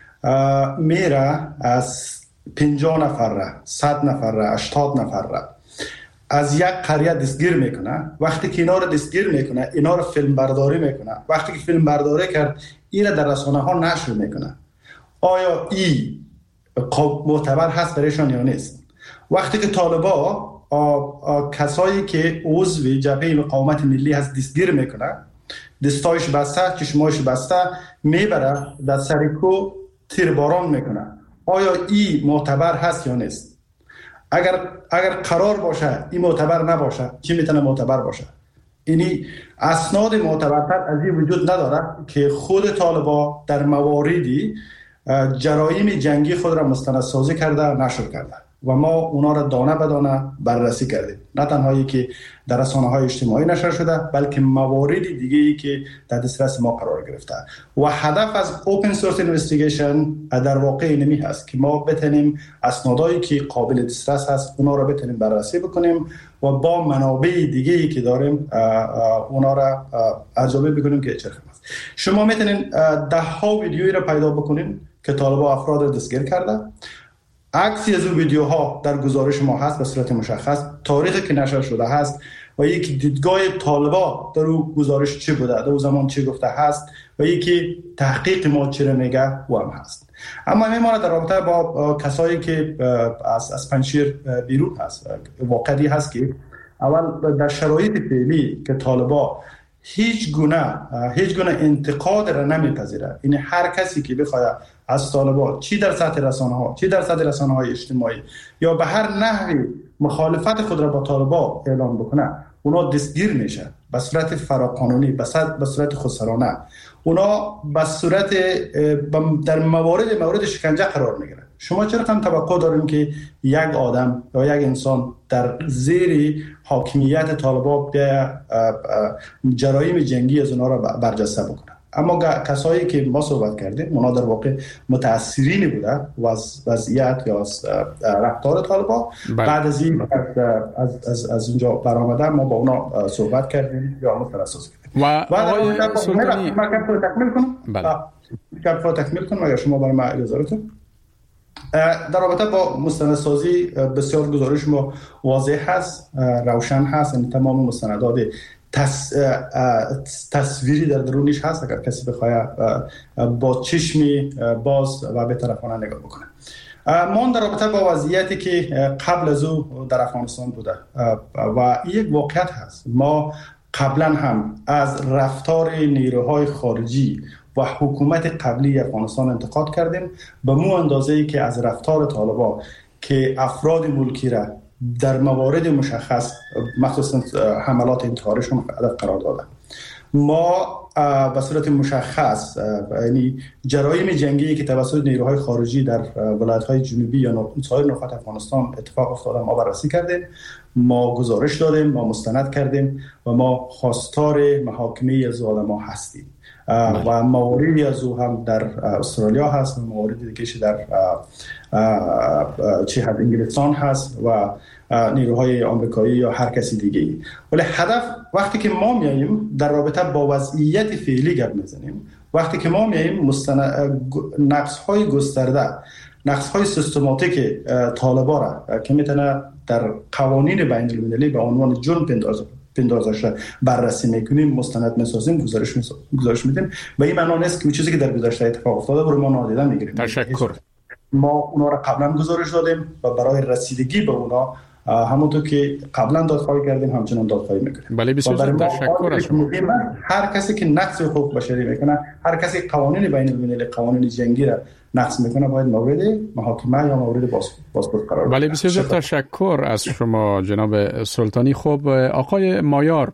میره از 50 نفر 100 نفر 80 نفر از یک قریه دستگیر میکنه، وقتی که اینا رو دستگیر میکنه اینا رو فیلم برداری میکنه، وقتی که فیلم برداری کرد اینا در رسانه ها نشر میکنه، آیا این معتبر هست برایشان یا نیست؟ وقتی که طالبا کسایی که عضو جبهه مقاومت ملی هست دستگیر میکنه، دستایش بسته، چشمایش بسته، میبره در سرکو تیرباران میکنه، آیا این معتبر هست یا نیست؟ اگر قرار باشه این معتبر نباشه، چی میتونه معتبر باشه؟ اینی اسناد معتبرتر از این وجود نداره که خود طالبا در مواردی جرایم جنگی خود را مستندسازی کرده نشر کرده و ما اونا را دانه به دانه بررسی کردیم، نه تنهایی که در رسانه‌های اجتماعی نشر شده بلکه موارد دیگه‌ای که در دسترس ما قرار گرفته و هدف از اوپن سورس اینوستیگیشن در واقع اینمی هست که ما بتونیم اسنادایی که قابل دسترس هست اونا را بتونیم بررسی بکنیم و با منابع دیگه‌ای که داریم اونا را ارزیابی بکنیم که چه هست. شما میتونین ده ها ویدیویی را پیدا بکنین که طالبا افراد را دستگیر کرده، عکسی از اون ویدیوها در گزارش ما هست به صورت مشخص، تاریخی که نشر شده هست و یکی دیدگاه طالبا در اون گزارش چی بوده، در اون زمان چی گفته هست و یکی تحقیق ما چی را میگه و هم هست. اما میماند در رابطه با کسایی که از پنجشیر بیرون هست، واقعی هست که اول در شرایط فعلی که طالبا هیچ گونه انتقاد را نمیپذیره، این هر کسی که بخواد از طالبان چی در سطح رسانه‌ها چی در سطح رسانه‌های اجتماعی یا به هر نحوی مخالفت خود را با طالبان اعلام بکنه اونا دستگیر میشه به صورت فراقانونی، به صورت خودسرانه، اونا به صورت در مورد شکنجه قرار میگیره. شما چرا هم توقع داریم که یک آدم یا یک انسان در زیر حاکمیت طالبان بیا جرایم جنگی از اونا را برجسته بکنه؟ اما کسایی که ما صحبت کردیم اونا در واقع متأثرینی بوده و از وضعیت یا از رفتار طالبان. بعد از این از اونجا برآمده ما با اونا صحبت کردیم یا مترسوس کردیم. و آقای سلطانی من تکمیل کنم تکمیل کنم اگر شما برای ما اجازه بدید. در رابطه با مستندسازی بسیار گزارش ما واضح هست، روشن هست، این تمام مستندات تصویری در درونش هست اگر کسی بخواد با چشمی باز و به طرفانه نگاه بکنه. ما در رابطه با وضعیتی که قبل از او در افغانستان بوده و یک واقعیت هست، ما قبلا هم از رفتار نیروهای خارجی و حکومت قبلی افغانستان انتقاد کردیم به مو اندازه‌ای که از رفتار طالبان که افراد ملکی را در موارد مشخص مخصوصا حملات انتحاریشون هدف قرار دادن. ما به صورت مشخص یعنی جرایم جنگی که توسط نیروهای خارجی در ولایت‌های جنوبی یا سایر نقاط افغانستان اتفاق افتاده ما بررسی کردیم، ما گزارش دادیم، ما مستند کردیم و ما خواستار محاکمه از آدم‌ها هستیم و مواردی از او هم در استرالیا هست و مواردی دیگه در انگلستان هست و نیروهای آمریکایی یا هر کسی دیگه ای. ولی هدف وقتی که ما میاییم در رابطه با وضعیت فعلی گپ میزنیم، وقتی که ما میاییم نقص‌های گسترده، نقص‌های سیستماتیک طالبان را که میتونه در قوانین بین المللی به عنوان جرم پنداشته بررسی میکنیم، مستند میسازیم، گزارش میدیم. و این معنی نیست که چیزی که در گذشته اتفاق افتاده رو ما نادیده میگیریم. تشکر. ما اونا را قبلا گزارش دادیم و برای رسیدگی به اونا همونطور که قبلا دادخواهی کردیم همچنان دادخواهی میکنیم. بله بسیار تشکر از شما. هر کسی که نقض حقوق بشری میکنه، هر کسی قوانین بین المللی، قوانین جنگی را نقض میکنه، باید مورد محاکمه یا مورد بازپرس قرار بگیره. بله بسیار تشکر از شما جناب سلطانی. خب آقای مایار،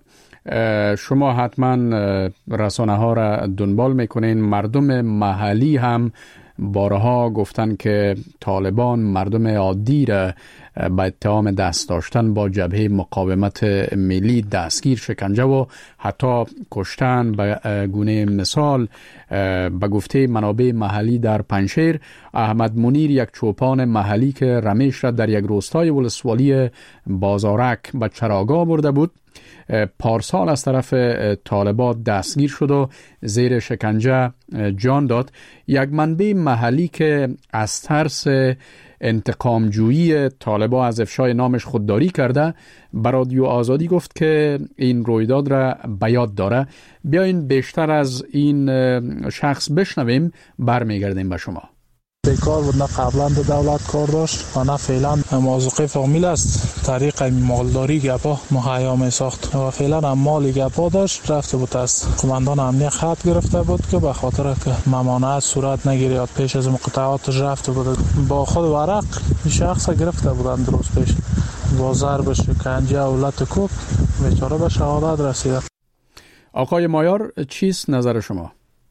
شما حتما رسانه ها را دنبال میکنین. مردم محلی هم بارها گفتن که طالبان مردم عادی را به اتهام دست داشتن با جبهه مقاومت ملی دستگیر، شکنجه و حتی کشتن. به گونه مثال به گفته منابع محلی در پنجشیر، احمد منیر، یک چوپان محلی که رمیش را در یک روستای ولسوالی بازارک به چراگاه برده بود، پارسال از طرف طالبان دستگیر شد و زیر شکنجه جان داد. یک منبع محلی که از ترس انتقامجویی طالبان از افشای نامش خودداری کرده به رادیو آزادی گفت که این رویداد را به یاد داره. بیاین بیشتر از این شخص بشنویم، برمیگردیم به شما. بیکار بود، نه قبلا به دولت کار داشت و نه فعلا موظف فامیل است. طریق مالداری گپا مهیا می ساخت و فعلا هم مالی گپا داشت. رفته بود از قماندان امنیت خط گرفته بود که به خاطر که ممانعت صورت نگیرد پیش از مقاطعاتش رفته بود. با خود ورق شخص گرفته بودن درست پیش با ضرب شکنجه و لط کوب بیچاره به شهادت رسیده. آقای مایار، چیست نظر شما؟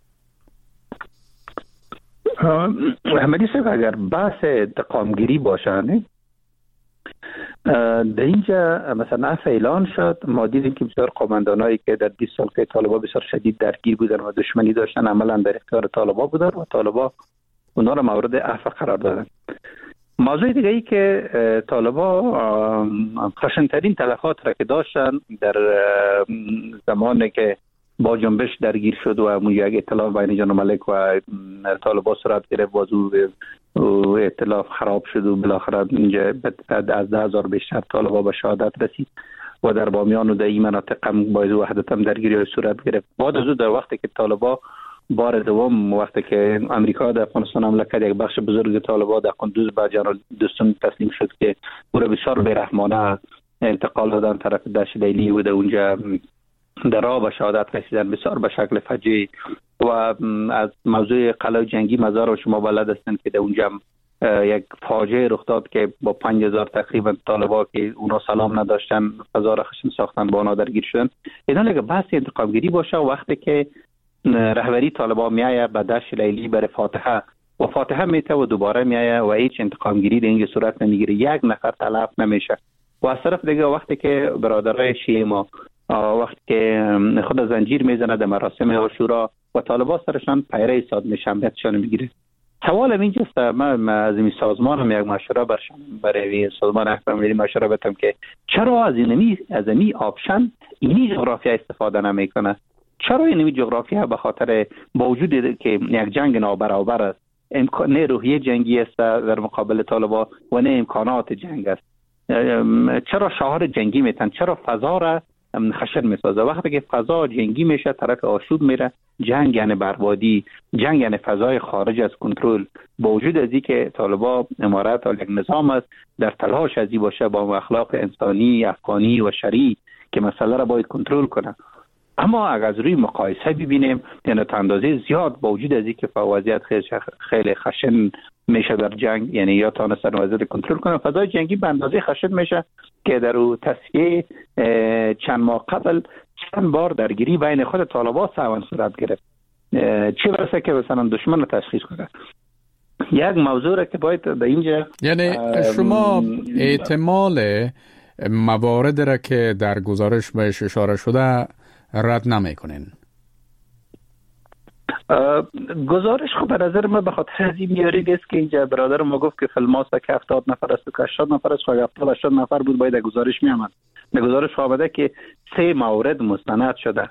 احمدی صاحب، اگر بحث انتقامگیری باشه در اینجا مثلا اعلان شد، ما دیدیم که بسیار قماندانایی که در 20 سال که طالبان بسیار شدید درگیر بودن و دشمنی داشتن عملا در اختیار طالبان بودن و طالبان اونا را مورد عفو قرار دادن. موضوع دیگه ای که طالبان خشن‌ترین تلفات را که داشتن در زمانی که با جنبش درگیر شد و همون یک اطلاف بین جان ملک و طالبان صورت گرفت، بازو اطلاف خراب شد و بالاخره اینجا بعد از 10,000 بیشتر طالبان به شهادت رسید و در بامیان و در این مناطق هم باعث وحدت هم درگیری صورت گرفت. بعد از در وقتی که طالبان بار دوم وقتی که امریکا در افغانستان حمله کرد، یک بخش بزرگ طالبان در قندوز به جنرال دوستون تسلیم شد که او را بسیار بی‌رحمانه انتقال دادن طرف دشت لیلی و در اونجا در راه به شهادت رسیدن بسیار به شکل فجیع. و از موضوع قلعه جنگی مزار و شما بلد هستند که در اونجا یک فاجعه رخ داد که با 5,000 تقریبا طالبان که اونا سلام نداشتن فضا را خشن ساختن، با اونا درگیر شدن. اینا اگه بحث انتقامگیری باشه وقتی که رهبری طالبان میایه به دشت لیلی برای فاتحه و فاتحه میته و دوباره میایه و هیچ انتقامگیری در اینجا صورت نمیگیره، یک نفر تلف نمیشه. و از طرف دیگه وقتی که برادرای شیعه ما وقتی که خود زنجیر میزنه در مراسم عاشورا و طالبان سرشان پیره صادم شنبهشان میگیره. سوالم اینجاست، من از این سازمانم یک مشوره برای سازمان احکام ملی مشوره بدم که چرا از این آپشن اینی جغرافیا استفاده نمیکنه؟ چرا اینی جغرافیا به خاطر با وجود که یک جنگ نابرابر است، نه روحیه جنگی است در مقابل طالبان و نه امکانات جنگ است، چرا شعار جنگی میتن؟ چرا فضا را خشن میسازه؟ وقتی که فضا جنگی میشه طرف آشوب میره. جنگ یعنی بربادی، جنگ یعنی فضای خارج از کنترل. با وجود از اینکه طالبان امارت یک نظام است در تلاش ازی باشه با اخلاق انسانی، افغانی و شرعی که مسئله را باید کنترل کنه، اما اگر از روی مقایسه ببینیم یعنی تا اندازه زیاد با وجود از اینکه وضعیت خیلی خشن میشه در جنگ، یعنی یا تانستن وضعیت کنترل کنه، فضای جنگی به اندازه خشن میشه که در او تصفیه چند ماه قبل چند بار درگیری بین خود طالبان سوان صورت گرفت. چه برسه که مثلا دشمن رو تشخیص کنه. یک موضوع را که باید در اینجا یعنی شما احتمال موارد را که در گزارش بهش اشاره شده رد نمیکنین؟ گزارش خب به نظر من به خاطر از این میاری است که اینجا برادر ما گفت که فیلماست که 70 نفر است و 80 نفر است، 70-80 نفر بود باید گزارش میامد. در گزارش آمده که 3 مورد مستند شده.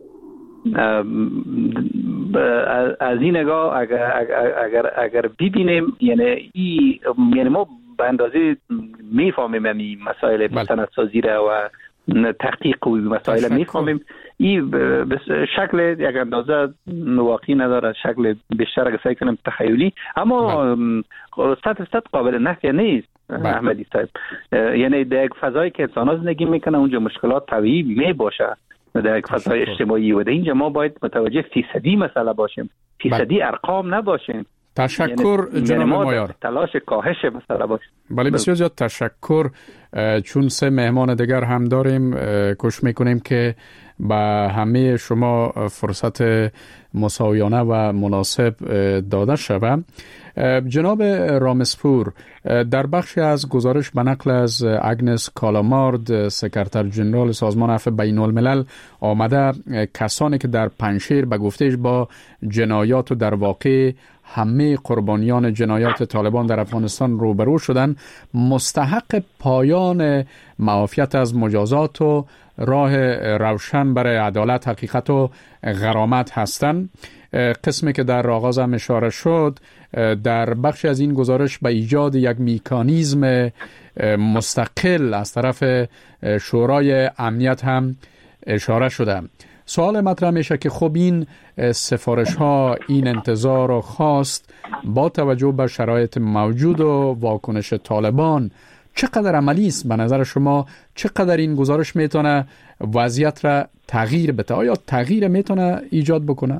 از این نگاه اگر ببینیم یعنی ما به اندازه میفهمیم این مسائل مستندسازی را و تحقیق و مسائل میفهمیم. این به شکل یک اندازه واقعی نداره، شکل بیشتر اگه سعی کنیم تخیلی، اما 100% قابل نفی نیست. احمدی صاحب، یعنی در یک فضایی که انسان زندگی میکنه اونجا مشکلات طبیعی می باشه در یک فضای اجتماعی و در اینجا ما باید متوجه فیصدی مسئله باشیم، فیصدی ارقام نباشیم. تشکر جناب مایار. تلاش کاهش مسئله باشیم. بله بسیار زیاد تشکر. چون 3 مهمان دیگر هم داریم، کوشش میکنیم که به همه شما فرصت مساویانه و مناسب داده شود. جناب رامسپور، در بخشی از گزارش به نقل از اگنس کالامارد، سکرتر جنرال سازمان عفو بین الملل، آمده کسانی که در پنجشیر به گفتهش با جنایات و در واقع همه قربانیان جنایات طالبان در افغانستان روبرو شدن، مستحق پایان معافیت از مجازات و راه روشن برای عدالت، حقیقت و غرامت هستند. قسمی که در آغاز هم اشاره شد، در بخش از این گزارش به ایجاد یک میکانیزم مستقل از طرف شورای امنیت هم اشاره شده. سوال مطرح میشه که خب این سفارش ها، این انتظار و خواست با توجه به شرایط موجود و واکنش طالبان چقدر عملی است؟ به نظر شما چقدر این گزارش میتونه وضعیت را تغییر بده؟ آیا تغییر میتونه ایجاد بکنه؟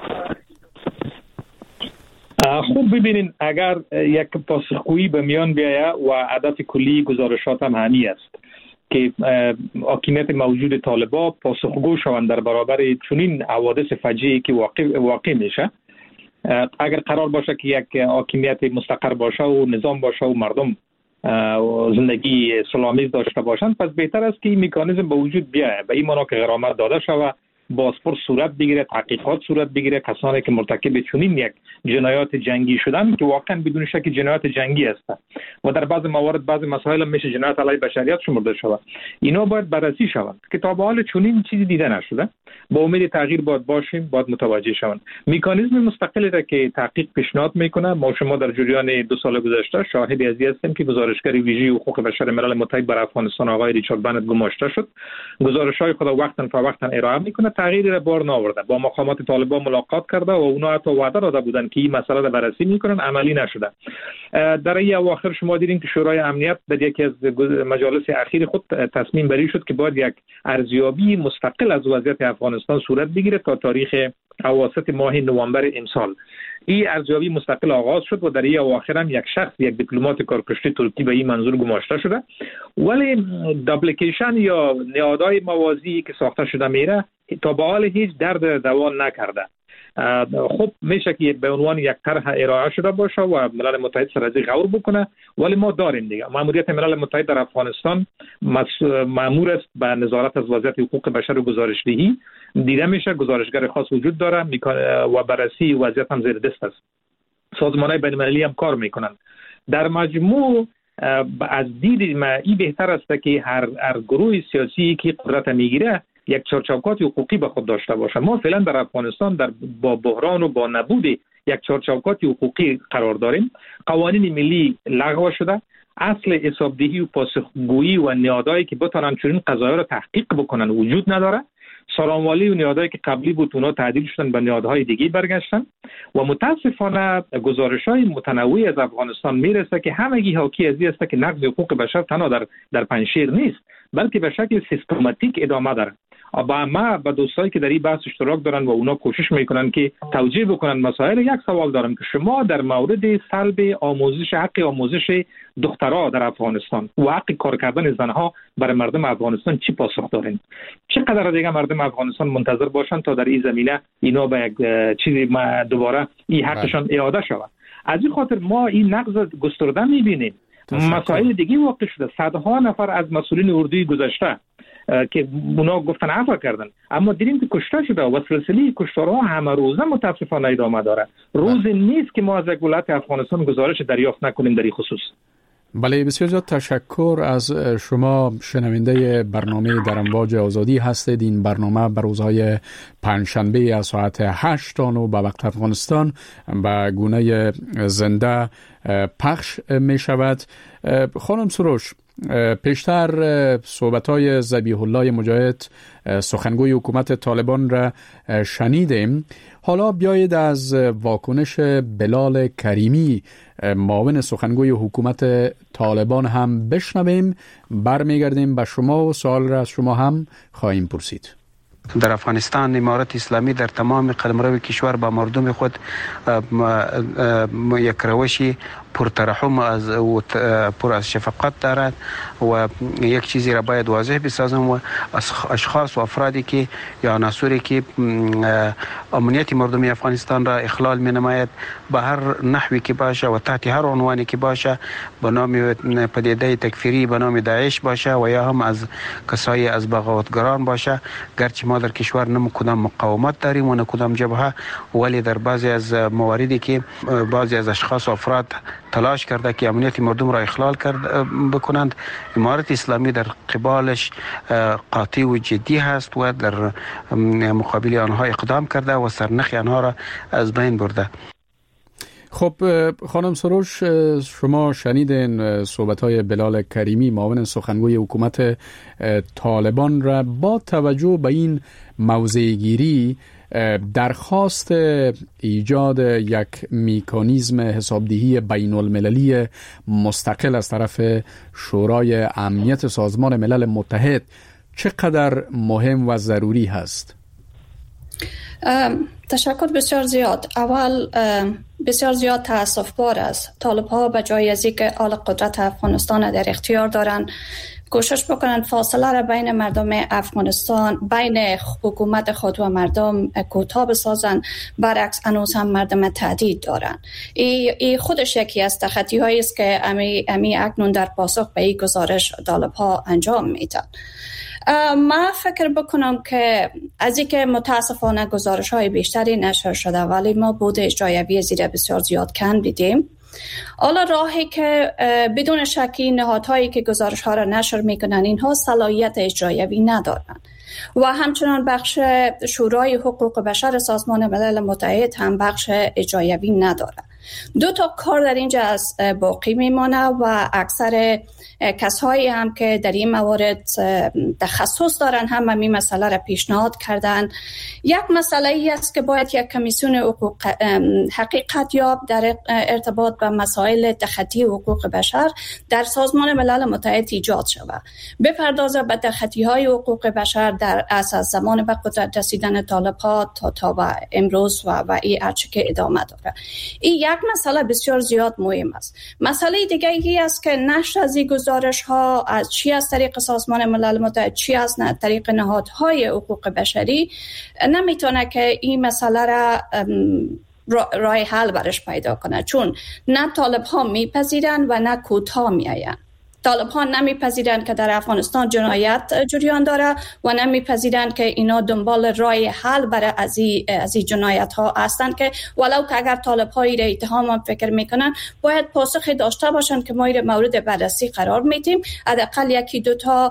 خوب ببینین، اگر یک پاسخگویی به میان بیاید و هدف کلی گزارشات هم همین است که حاکمیت موجود طالبان پاسخگو شوند در برابر چنین حوادث فجیعی که واقع میشه. اگر قرار باشه که یک حاکمیت مستقر باشه و نظام باشه و مردم زندگی سلامی داشته باشند، پس بهتر است که این مکانیزم به وجود بیاید. به این معنا که غرامت داده شود، بازپرس صورت بگیره، تحقیقات صورت بگیره، کسانی که مرتکب چنین یک جنایات جنگی شدن که واقعا بدون شک جنایات جنگی هستند و در بعض موارد بعض مسائل هم میشه جنایت علیه بشریت شمرده شود، اینا باید بررسی شوند که تا به حال چنین چیزی دیده نشده. با امید تغییر باید باشیم، باید متوجه شوند. مکانیزم مستقلی را که تحقیق پیشنهاد میکنه، ما شما در جریان 2 سال گذشته شاهد ازی هستیم که گزارشگر ویژه حقوق بشر ملل متحد بر افغانستان آقای ریچارد بنت گماشته شد. گزارش‌های خود وقتاً فوقتاً ارائه میکنه، تغییری را بار نآورده. با مقامات طالبان ملاقات کرده و اونا حتی وعده داده بودن که این مسئله را بررسی میکنن، عملی نشده. در این اواخر شما دیدین که شورای امنیت در یکی از مجالس اخیر خود تصمیم بری شد که باید یک ارزیابی مستقل از وضعیت افغانستان صورت بگیره تا تاریخ اواسط ماه نوامبر امسال. این ارزیابی مستقل آغاز شد و در این اواخر هم یک شخص، یک دیپلمات کارکشته ترکی به این منظور گماشته شده، ولی دابلیکیشن یا نهادهای موازی که ساخته شده میره تا به حال هیچ درد دوان نکرده. خب میشه که به عنوان یک طرح ارائه شده باشه و ملل متحد سر از غور بکنه، ولی ما داریم دیگه. ماموریت ملل متحد در افغانستان مأمور است به نظارت از وضعیت حقوق بشر و گزارشدهی. دیده میشه گزارشگر خاص وجود داره و بررسی وضعیت هم زیر دست است. سازمان‌های بین‌المللی هم کار میکنن. در مجموع از دید ما این بهتر است که هر گروه سیاسی که قدرت میگیره یک چارچوبات حقوقی به خود داشته باشه. ما فعلا در افغانستان با بحران و با نبود یک چارچوبات حقوقی قرار داریم. قوانین ملی لغو شده، اصل حسابدهی و پاسخگویی و نهادهایی که بتونن چنین قضایا را تحقیق بکنن وجود نداره. سرانوالی و نهادهایی که قبلی بود اونا تعدیل شدن به نهادهای دیگه برگشتن و متاسفانه گزارش‌های متنوعی از افغانستان میرسه که همگی حاکی از این است که نقض حقوق بشر تنها در پنجشیر نیست، بلکه به شکل سیستماتیک ادامه داره. با ما با دوستایی که در این بحث اشتراک دارن و اونا کوشش میکنن که توجیه بکنن مسائل، یک سوال دارم که شما در مورد سلب آموزش، حق آموزش دخترها در افغانستان و حق کار کردن زنها برای مردم افغانستان چی پاسخ دارین؟ چقدر دیگه مردم افغانستان منتظر باشن تا در این زمینه اینا به یک چیزی دوباره این حقشان اعاده شود؟ از این خاطر ما این نقض گسترده میبینیم. مسائل دیگه واقع شده. صدها نفر از مسئولین اردوی گذشته که اونا گفتن عفو کردن، اما دیدیم که کشته شده و سلسله کشتارها همه روزه متاسفانه ادامه داره. روز نیست که ما از ولایت افغانستان گزارش دریافت نکنیم در این خصوص. بله، بسیار زیاد تشکر از شما. شنونده برنامه در امواج آزادی هستید. این برنامه بر روزهای پنجشنبه از ساعت 8 تا 9 به وقت افغانستان به گونه زنده پخش می شود. خانم سروش، پیشتر صحبت‌های ذبیح الله مجاهد سخنگوی حکومت طالبان را شنیدیم. حالا بیایید از واکنش بلال کریمی معاون سخنگوی حکومت طالبان هم بشنویم. برمیگردیم به شما و سوال را از شما هم خواهیم پرسید. در افغانستان امارت اسلامی در تمام قلمرو کشور با مردم خود یک روشی پرترحم و پر از شفقت دارد و یک چیزی را باید واضح بسازم و اشخاص و افرادی که یا عناصری که امنیت مردمی افغانستان را اخلال می نماید به هر نحوی که باشه و تحت هر عنوانی که باشه، به نام پدیده تکفیری، به نام داعش باشه و یا هم از کسای از بغاوتگران باشه، گرچه ما در کشور نه کدام مقاومت داریم و نه کدام جبهه، ولی در بعضی از مواردی که بعضی از اشخاص و افراد تلاش کرده که امنیت مردم را اخلال بکنند، امارت اسلامی در قبالش قاطع و جدی هست و در مقابل آنها اقدام کرده و سرنخ آنها را از بین برده. خب خانم سروش، شما شنیدین صحبت‌های بلال کریمی، معاون سخنگوی حکومت طالبان را. با توجه به این موضع‌گیری، درخواست ایجاد یک مکانیزم حسابدهی بین المللی مستقل از طرف شورای امنیت سازمان ملل متحد چقدر مهم و ضروری هست؟ تشکر بسیار زیاد. اول بسیار زیاد تأسف بار است طالب ها به جای از اینکه آل قدرت افغانستان در اختیار دارند کوشش بکنند فاصله را بین مردم افغانستان، بین حکومت خود و مردم کوتاه بسازند، برعکس هنوز هم مردم تهدید دارند. این خودش یکی از تخطی هایی است که امی اکنون در پاسخ به این گزارش طالب ها انجام میدن. ما فکر بکنم که از اینکه متاسفانه گزارش های بیشتری نشر شده ولی ما بود اجرایی زیر بسیار زیاد کم دیدیم. حالا راهی که بدون شکی نهادهایی که گزارش ها را نشر میکنن اینها صلاحیت اجرایی ندارن و همچنان بخش شورای حقوق بشر سازمان ملل متحد هم بخش اجرایی نداره. دو تا کار در اینجا از باقی میمانه و اکثر کسایی هم که در این موارد تخصص دارن هم همین مسئله را پیشنهاد کردن. یک مسئله ای است که باید یک کمیسیون حقیقت یاب در ارتباط با مسائل تخطی حقوق بشر در سازمان ملل متحد ایجاد شود، بپردازه به تخطی های حقوق بشر در از زمان به قدرت رسیدن طالب ها تا به امروز و این هرچه که ادامه داره. این یک مسئله بسیار زیاد مهم است. مسئله دیگه ای است که نشر از این گزارش ها از چی از طریق سازمان ملل متحد چی از طریق نهادهای حقوق بشری نمیتونه که این مسئله را راه حل برش پیدا کنه، چون نه طالب ها میپذیرن و نه کوتاه میآین. طالب ها نمیپذیرند که در افغانستان جنایت جریان داره و نمیپذیرند که اینا دنبال راه حل برای از این جنایت ها هستند که ولو که اگر طالب هایی را اتهام هم فکر میکنن باید پاسخی داشته باشند که ما این مورد بررسی قرار میدیم، حداقل یکی دو تا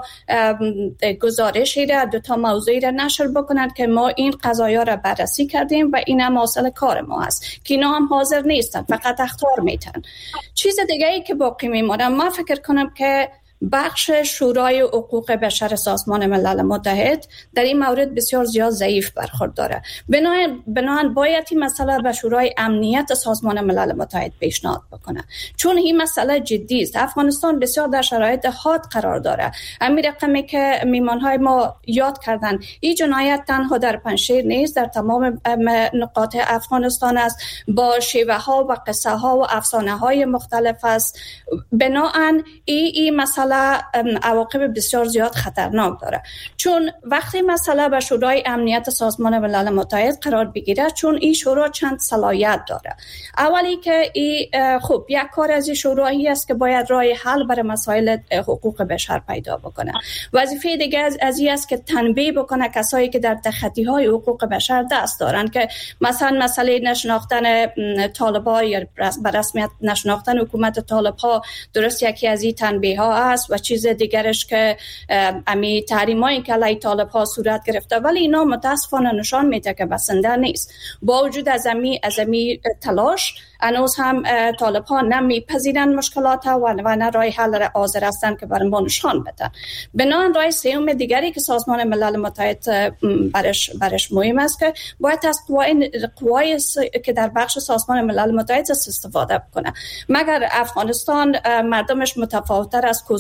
گزارشی را دو تا موضوعی را نشر بکنند که ما این قضایا را بررسی کردیم و این هم اصل کار ما است که اینا هم حاضر نیستن، فقط اخطار میتن. چیز دیگه ای که باقی میمونه، ما فکر کنم که بخش شورای حقوق بشر سازمان ملل متحد در این مورد بسیار زیاد ضعیف برخورد داره. بنابراین باید این مسئله به شورای امنیت سازمان ملل متحد پیشنهاد بکنه، چون این مسئله جدی است. افغانستان بسیار در شرایط حاد قرار داره. همین رقمی که میمانهای ما یاد کردن، این جنایت تنها در پنجشیر نیست، در تمام نقاط افغانستان است، با شیوه ها و قصه ها و افسانه های مختلف است. بنابراین این مسئله عواقب بسیار زیاد خطرناک داره، چون وقتی مسئله به شورای امنیت سازمان ملل متحد قرار بگیره، چون این شورا چند صلاحیت داره. اولی که خب یک کار از این شورایی است که باید راه حل برای مسائل حقوق بشر پیدا بکنه. وظیفه دیگه از این است که تنبیه بکنه کسایی که در تخطی های حقوق بشر دست دارن، که مثلا مسئله نشناختن طالبان یا به رسمیت نشناختن حکومت طالب‌ها درست یکی از این تنبیه ها است و چیز دیگرش که امی تحریمایی که علیه طالب ها صورت گرفته، ولی اینا متاسفانه نشان میده که بسنده نیست. با وجود از امی تلاش هنوز هم طالب ها نمیپذیرند مشکلات و نه راه حل را حاضر هستند که برای ما نشان بدن. بنابراین راه سوم دیگری که سازمان ملل متحد برش مهم است که باید از قوای که در بخش سازمان ملل متحد استفاده بکنه. مگر افغانستان مردمش متفاوت‌تر از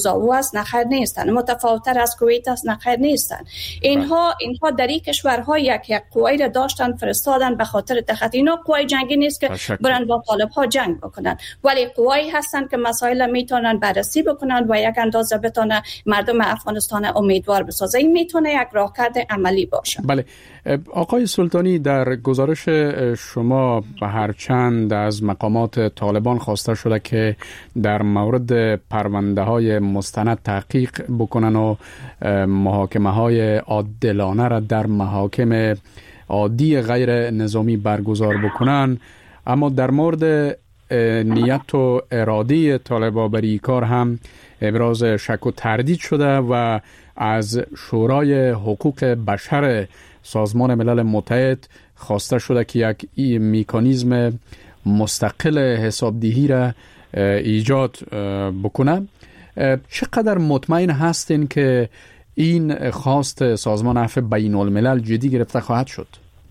کوزاوو است، نخیر نیستند. متفاوت‌تر از کویت است، نخیر نیستند. اینها در این کشورها یک قوای را داشتن فرستادن به خاطر تخطی. اینا قوای جنگی نیست که برن با طالب ها جنگ بکنن، ولی قوایی هستند که مسائل میتونن بررسی بکنن و یک اندازه بتونه مردم افغانستان امیدوار بسازه. این میتونه یک راهکرد عملی باشه. بله آقای سلطانی، در گزارش شما به هر چند از مقامات طالبان خواسته شده که در مورد پرونده های مستند تحقیق بکنن و محاکمه های عادلانه را در محاکم عادی غیر نظامی برگزار بکنن، اما در مورد نیت و اراده طالبان برای کار هم ابراز شک و تردید شده و از شورای حقوق بشر سازمان ملل متحد خواسته شده که یک مکانیزم مستقل حسابدهی را ایجاد بکنه. چقدر مطمئن هستین که این خواست سازمان عفو بین الملل جدی گرفته خواهد شد؟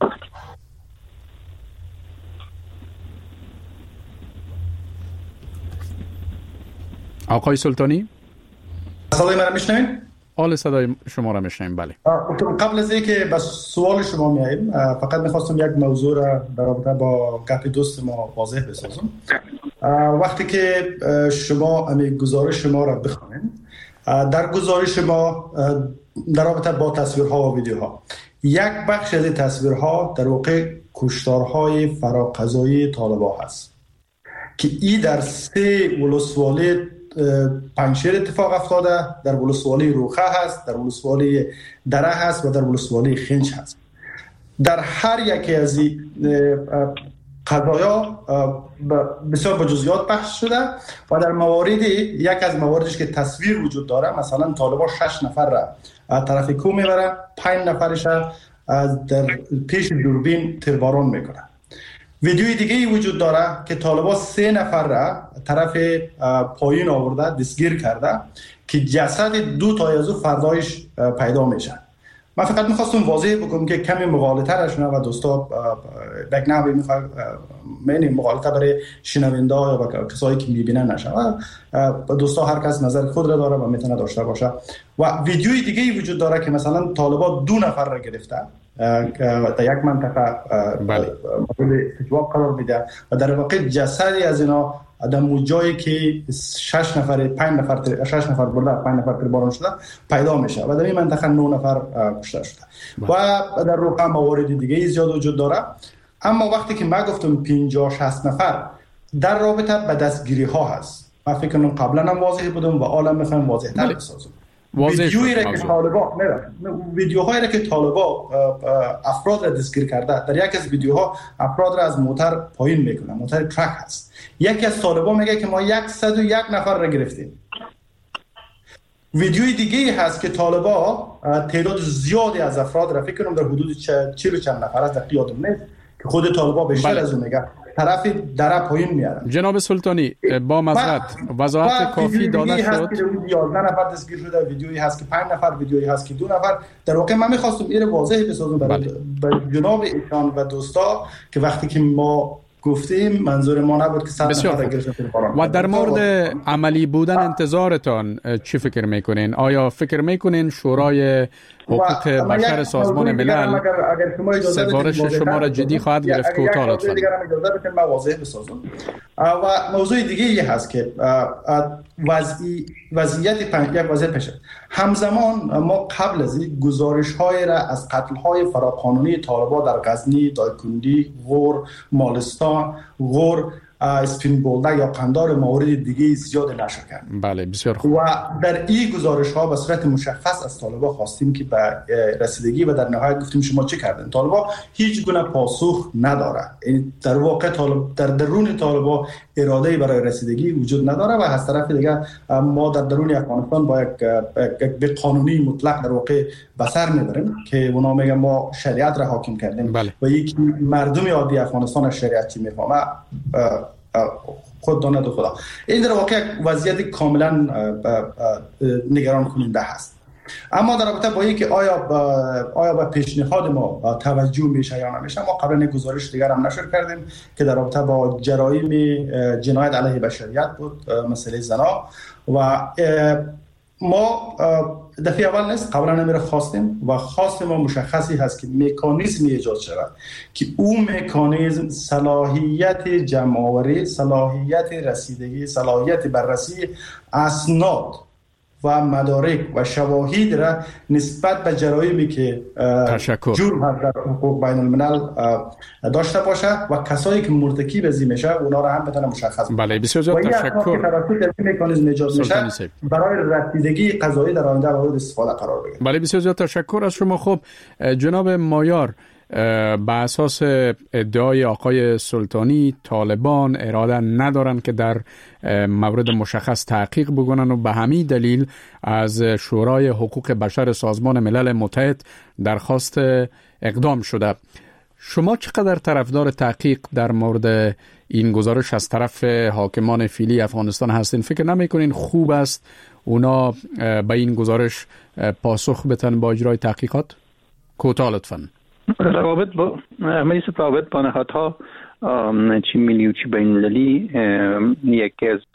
آقای سلطانی؟ صدای من میشنوین؟ آل صدای شما را میشنویم. بله. قبل از اینکه به سوال شما میاییم، فقط میخواستم یک موضوع را در رابطه با گپ دوست ما واضح بسازم. وقتی که شما گزارش شما را بخوانید، در گزارش ما در رابطه با تصویرها و ویدیوها، یک بخش از تصویرها در واقع کشتارهای فراقضایی طالبان هست که این در 3 ولسوالی پنجشیر اتفاق افتاده، در ولسوالی روخه هست، در ولسوالی دره هست و در ولسوالی خنج هست. در هر یکی از این قضایا بسیار با جزئیات بحث شده و در مواردی، یک از مواردش که تصویر وجود داره، مثلا طالبان 6 نفر را از طرف کو میبرن، 5 نفرش در پیش دوربین تیرباران میکنن. ویدیوی دیگه وجود داره که طالبان 3 نفر را طرف پایین آورده، دستگیر کرده که جسد 2 تا از او فردایش پیدا میشه. من فقط میخواستم واضح بکنم که کمی مغالطه نشونه و دوستا یک نحوی میخواد مغالطه برای شنونده ها یا کسایی که میبینن نشه و دوستا هر کس نظر خود را داره و میتونه داشته باشه. و ویدیوی دیگه وجود داره که مثلا طالبان 2 نفر را گرفته در یک منطقه مورد استجواب قرار میده و در واقع جسدی از اینا در جایی که 6 نفر 5 نفر 6 نفر برده 5 نفر تیرباران شده پیدا میشه و در این منطقه 9 نفر کشته شده و در روقه موارد دیگه زیاد وجود داره. اما وقتی که من گفتم 50-60 نفر در رابطه به دستگیری ها هست، من فکر کنم قبلا هم واضح بودم و عالم میخوام واضح تر بسازم. ویدیوهایی را که طالبان افراد را دستگیر کرده، در یک از ویدیوها افراد را از موتر پایین میکنه، موتر ترک هست. یکی از طالبان میگه که ما 101 نفر را گرفتیم. ویدیوی دیگه هست که طالبان تعداد زیادی از افراد را، فکر کنم در حدود 40 چند نفر است، در یادم نیست، که خود طالبان بیشتر از اون میگه طرف در پایین میارن. جناب سلطانی با معذرت وضاحت کافی داده شد. 11 نفر دستگیر شده، ویدیویی هست که 5 نفر، ویدیویی هست که 2 نفر. در واقع من می‌خواستم این واضح بسازم برای جناب ایشان و دوستا که وقتی که ما گفتیم منظور ما نبود که 100 نفر گرفتن. و در مورد عملی بودن انتظارتان چی فکر میکنین؟ آیا فکر میکنین شورای حقوق بشر سازمان ملل سفارش شما را جدی خواهد گرفت؟ کوتاه لطفاً. من واضح بسازم. و موضوع دیگه ای هست که وضعیت پیش همزمان ما قبل از این گزارش‌های را از قتل‌های فراقانونی طالبان در غزنی، دایکندی، غور، مالستان، غور، اسپین بولده یا قندار موارد دیگه زیاد نشر کرد. بله بسیار خوب. و در این گزارش‌ها به صورت مشخص از طالبان خواستیم که به رسیدگی و در نهایت گفتیم شما چه کردین. طالبان هیچ گونه پاسخ نداره. یعنی در واقع در درون طالبان اراده‌ای برای رسیدگی وجود نداره و از طرف دیگه ما در درون افغانستان با یک به قانونی مطلق در واقع بسر میبریم که اونا میگن ما شریعت را حاکم کردیم. بله. و یک مردم عادی افغانستان از شریعت چی میفهمه خود داند خدا. این در واقع وضعیت کاملا نگران کننده هست. اما در رابطه با اینکه آیا به پیشنهاد ما توجه میشه یا نمیشه، ما قبلا گزارش دیگر هم نشر کردیم که در رابطه با جرایم جنایت علیه بشریت بود، مسئله زنا و ما دفعه اول نیست، قبلا نمیره خواستیم و خواست ما مشخصی هست که مکانیزمی ایجاد شود که اون مکانیزم صلاحیت جمع‌آوری، صلاحیت رسیدگی، صلاحیت بررسی اسناد و مدارک و شواهد را نسبت به جرایمی که جرم در حقوق بین الملل داشته باشه و کسایی که مرتکب از این میشه اونا را هم بتونه مشخص کنه. بله بسیار زیاد تشکر. توسط مکانیزم ایجاد میشه برای رسیدگی قضایی در آینده مورد استفاده قرار بگیره. بله بسیار زیاد تشکر از شما. خب جناب مایار، به اساس ادعای آقای سلطانی طالبان اراده ندارن که در مورد مشخص تحقیق بکنن و به همین دلیل از شورای حقوق بشر سازمان ملل متحد درخواست اقدام شده. شما چقدر طرفدار تحقیق در مورد این گزارش از طرف حاکمان فعلی افغانستان هستین؟ فکر نمی‌کنین خوب است اونا به این گزارش پاسخ بدن با اجرای تحقیقات؟ کوتاه لطفاً. روابط با نهادها چی ملی و چی بین المللی یکی از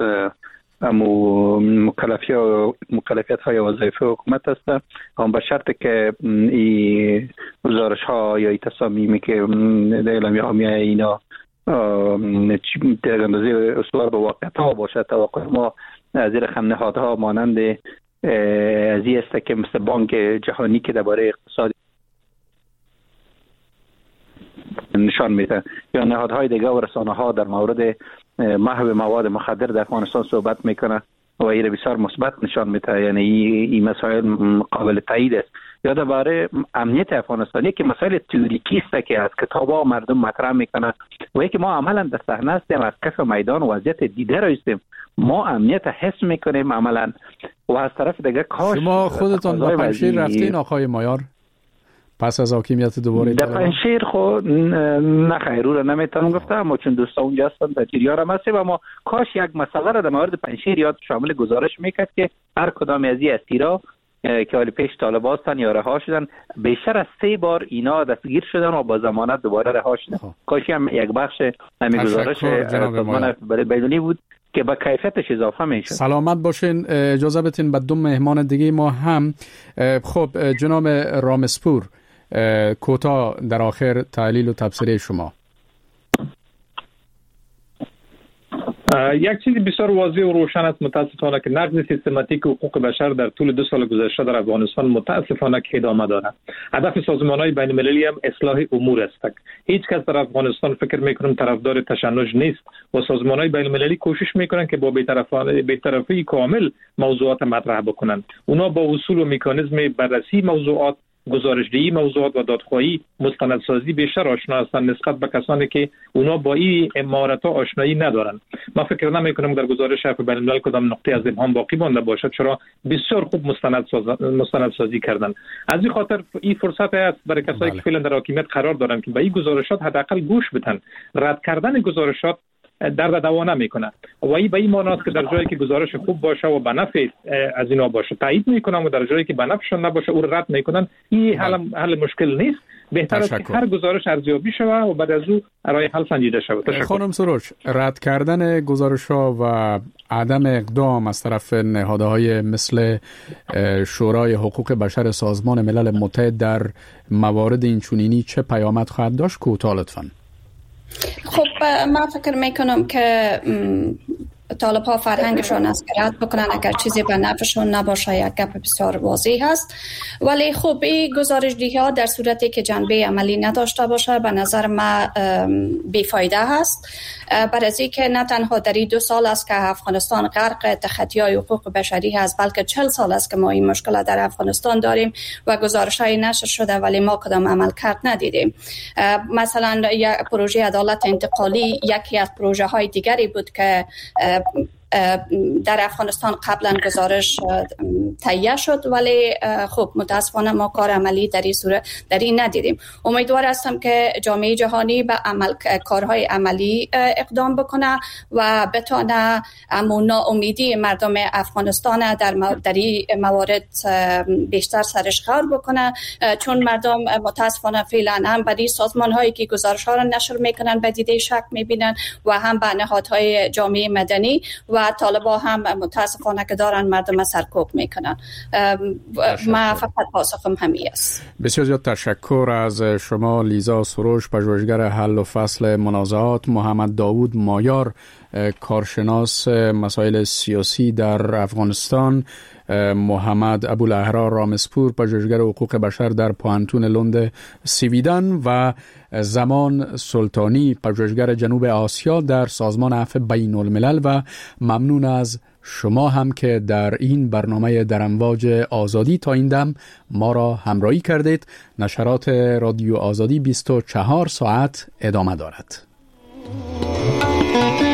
مکلفیت های وظایف حکومت است، هم به شرط که این گزارش ها یا این تصامیمی که در اعلامیه عامیه اینا در اندازه استوار به واقعیت ها باشه. توقع ما زیر خم نهادها مانند از این است که مثل بانک جهانی که درباره اقتصاد نشان میده یا نهادهای دیگه و رسانه ها در مورد محو مواد مخدر در افغانستان صحبت میکنه و این بسیار مثبت نشان میده، یعنی این مسائل قابل تایید است. یا درباره امنیت افغانستانی که مسائل تئوریکی است که از کتاب‌ها مردم مطرح میکنه و اینکه ما عملا در صحنه هستیم، از کف میدان وضعیت دیده را هستیم، ما امنیت حس میکنیم عملا. و از طرف دیگه کاش شما خودتان به پنجشیر رفتین آقای مایار پس از حاکمیت دوباره در پنجشیر؟ خود نه خیر رو نمیتونم گفتم، اما چون دوستا اونجا هستن در جریان هم هستیم. اما کاش یک مسئله را در مورد پنجشیر یاد شامل گزارش میکرد که هر کدام از این اسیرا که حالی پیش طالبان هستن یا رها شدن بیشتر از 3 بار اینا دستگیر شدن و با ضمانت دوباره رها شدن. کاش هم یک بخش همین گزارش سازمان بین‌المللی بود که با کیفیتش اضافه میشه. سلامت باشین. اجازه بدین به 2 مهمان دیگه ما هم. خب جناب رامسپور، کوتاه در آخر تحلیل و تبصره شما. یک چیز بسیار واضح و روشن است متاسفانه که نقض سیستماتیک حقوق بشر در طول 2 سال گذشته در افغانستان متاسفانه که ادامه دارد. هدف سازمان‌های بین‌المللی هم اصلاح امور است. هیچ کس در افغانستان فکر می‌کنم طرفدار تشنج نیست و سازمان‌های بین‌المللی کوشش می‌کنند که با بی‌طرفی کامل موضوعات مطرح بکنند. اونا با اصول و مکانیزم بررسی موضوعات، گزارش‌دهی موضوعات و دادخواهی مستندسازی بیشتر آشنا هستند نسبت به کسانی که اونا با این مهارت‌ها آشنایی ندارند. من فکر نمی‌کنم در گزارش حرف بین‌الملل کدام نقطه از ابهام باقی مانده باشد، چرا بسیار خوب مستندسازی کردند. از این خاطر این فرصت است برای کسایی که فعلا در حاکمیت قرار دارند که به این گزارشات حداقل گوش بدن. رد کردن گزارشات درد دوا نمیکنه و این به این معنی است که در جایی که گزارش خوب باشه و به نفع از اینا باشه تایید میکنن و در جایی که به نفعشون نباشه او رد میکنن. این حل مشکل نیست. بهتر است که هر گزارش ارزیابی شود و بعد از او راه حل سنجیده شود. خانم سروش، رد کردن گزارش‌ها و عدم اقدام از طرف نهادهای مثل شورای حقوق بشر سازمان ملل متحد در موارد اینچنینی چه پیامد خواهد داشت؟ کوتاه لطفاً. خب من فکر میکنم که طالب ها فرهنگشون است که رد بکنن اگر چیزی به نفعشون نباشه. یک گپ بسیار واضح هست، ولی خب این گزارش‌دهی ها در صورتی که جنبه عملی نداشته باشه به نظر من بیفایده هست. برای از اینکه نه تنها در این 2 سال است که افغانستان غرق تخطی‌های حقوق بشری هست، بلکه 40 سال است که ما این مشکل در افغانستان داریم و گزارش‌های نشر شده ولی ما کدام عمل کرد ندیدیم. مثلا یک پروژه عدالت انتقالی یکی از پروژه‌های دیگری بود که در افغانستان قبلا گزارش تهیه شد ولی خب متاسفانه ما کار عملی در این صورت در این ندیدیم. امیدوار هستم که جامعه جهانی به کارهای عملی اقدام بکنه و بتونه ناامیدی مردم افغانستان در این موارد بیشتر سرش خور بکنه، چون مردم متاسفانه فعلا هم برای سازمان هایی که گزارش ها را نشر میکنن به دیده شک میبینن و هم به نهادهای جامعه مدنی و و طالبا هم متاسفانه که دارن مردم سرکوب میکنن. ما فقط پاسخم همین است. بسیار زیاد تشکر از شما لیزا سروش، پژوهشگر حل و فصل منازعات، محمد داوود مایار، کارشناس مسائل سیاسی در افغانستان، محمد ابوالاحرار رامسپور، پژوهشگر حقوق بشر در پوهنتون لند سویدن و زمان سلطانی، پژوهشگر جنوب آسیا در سازمان عفو بین الملل. و ممنون از شما هم که در این برنامه در امواج آزادی تا این دم ما را همراهی کردید. نشرات رادیو آزادی 24 ساعت ادامه دارد.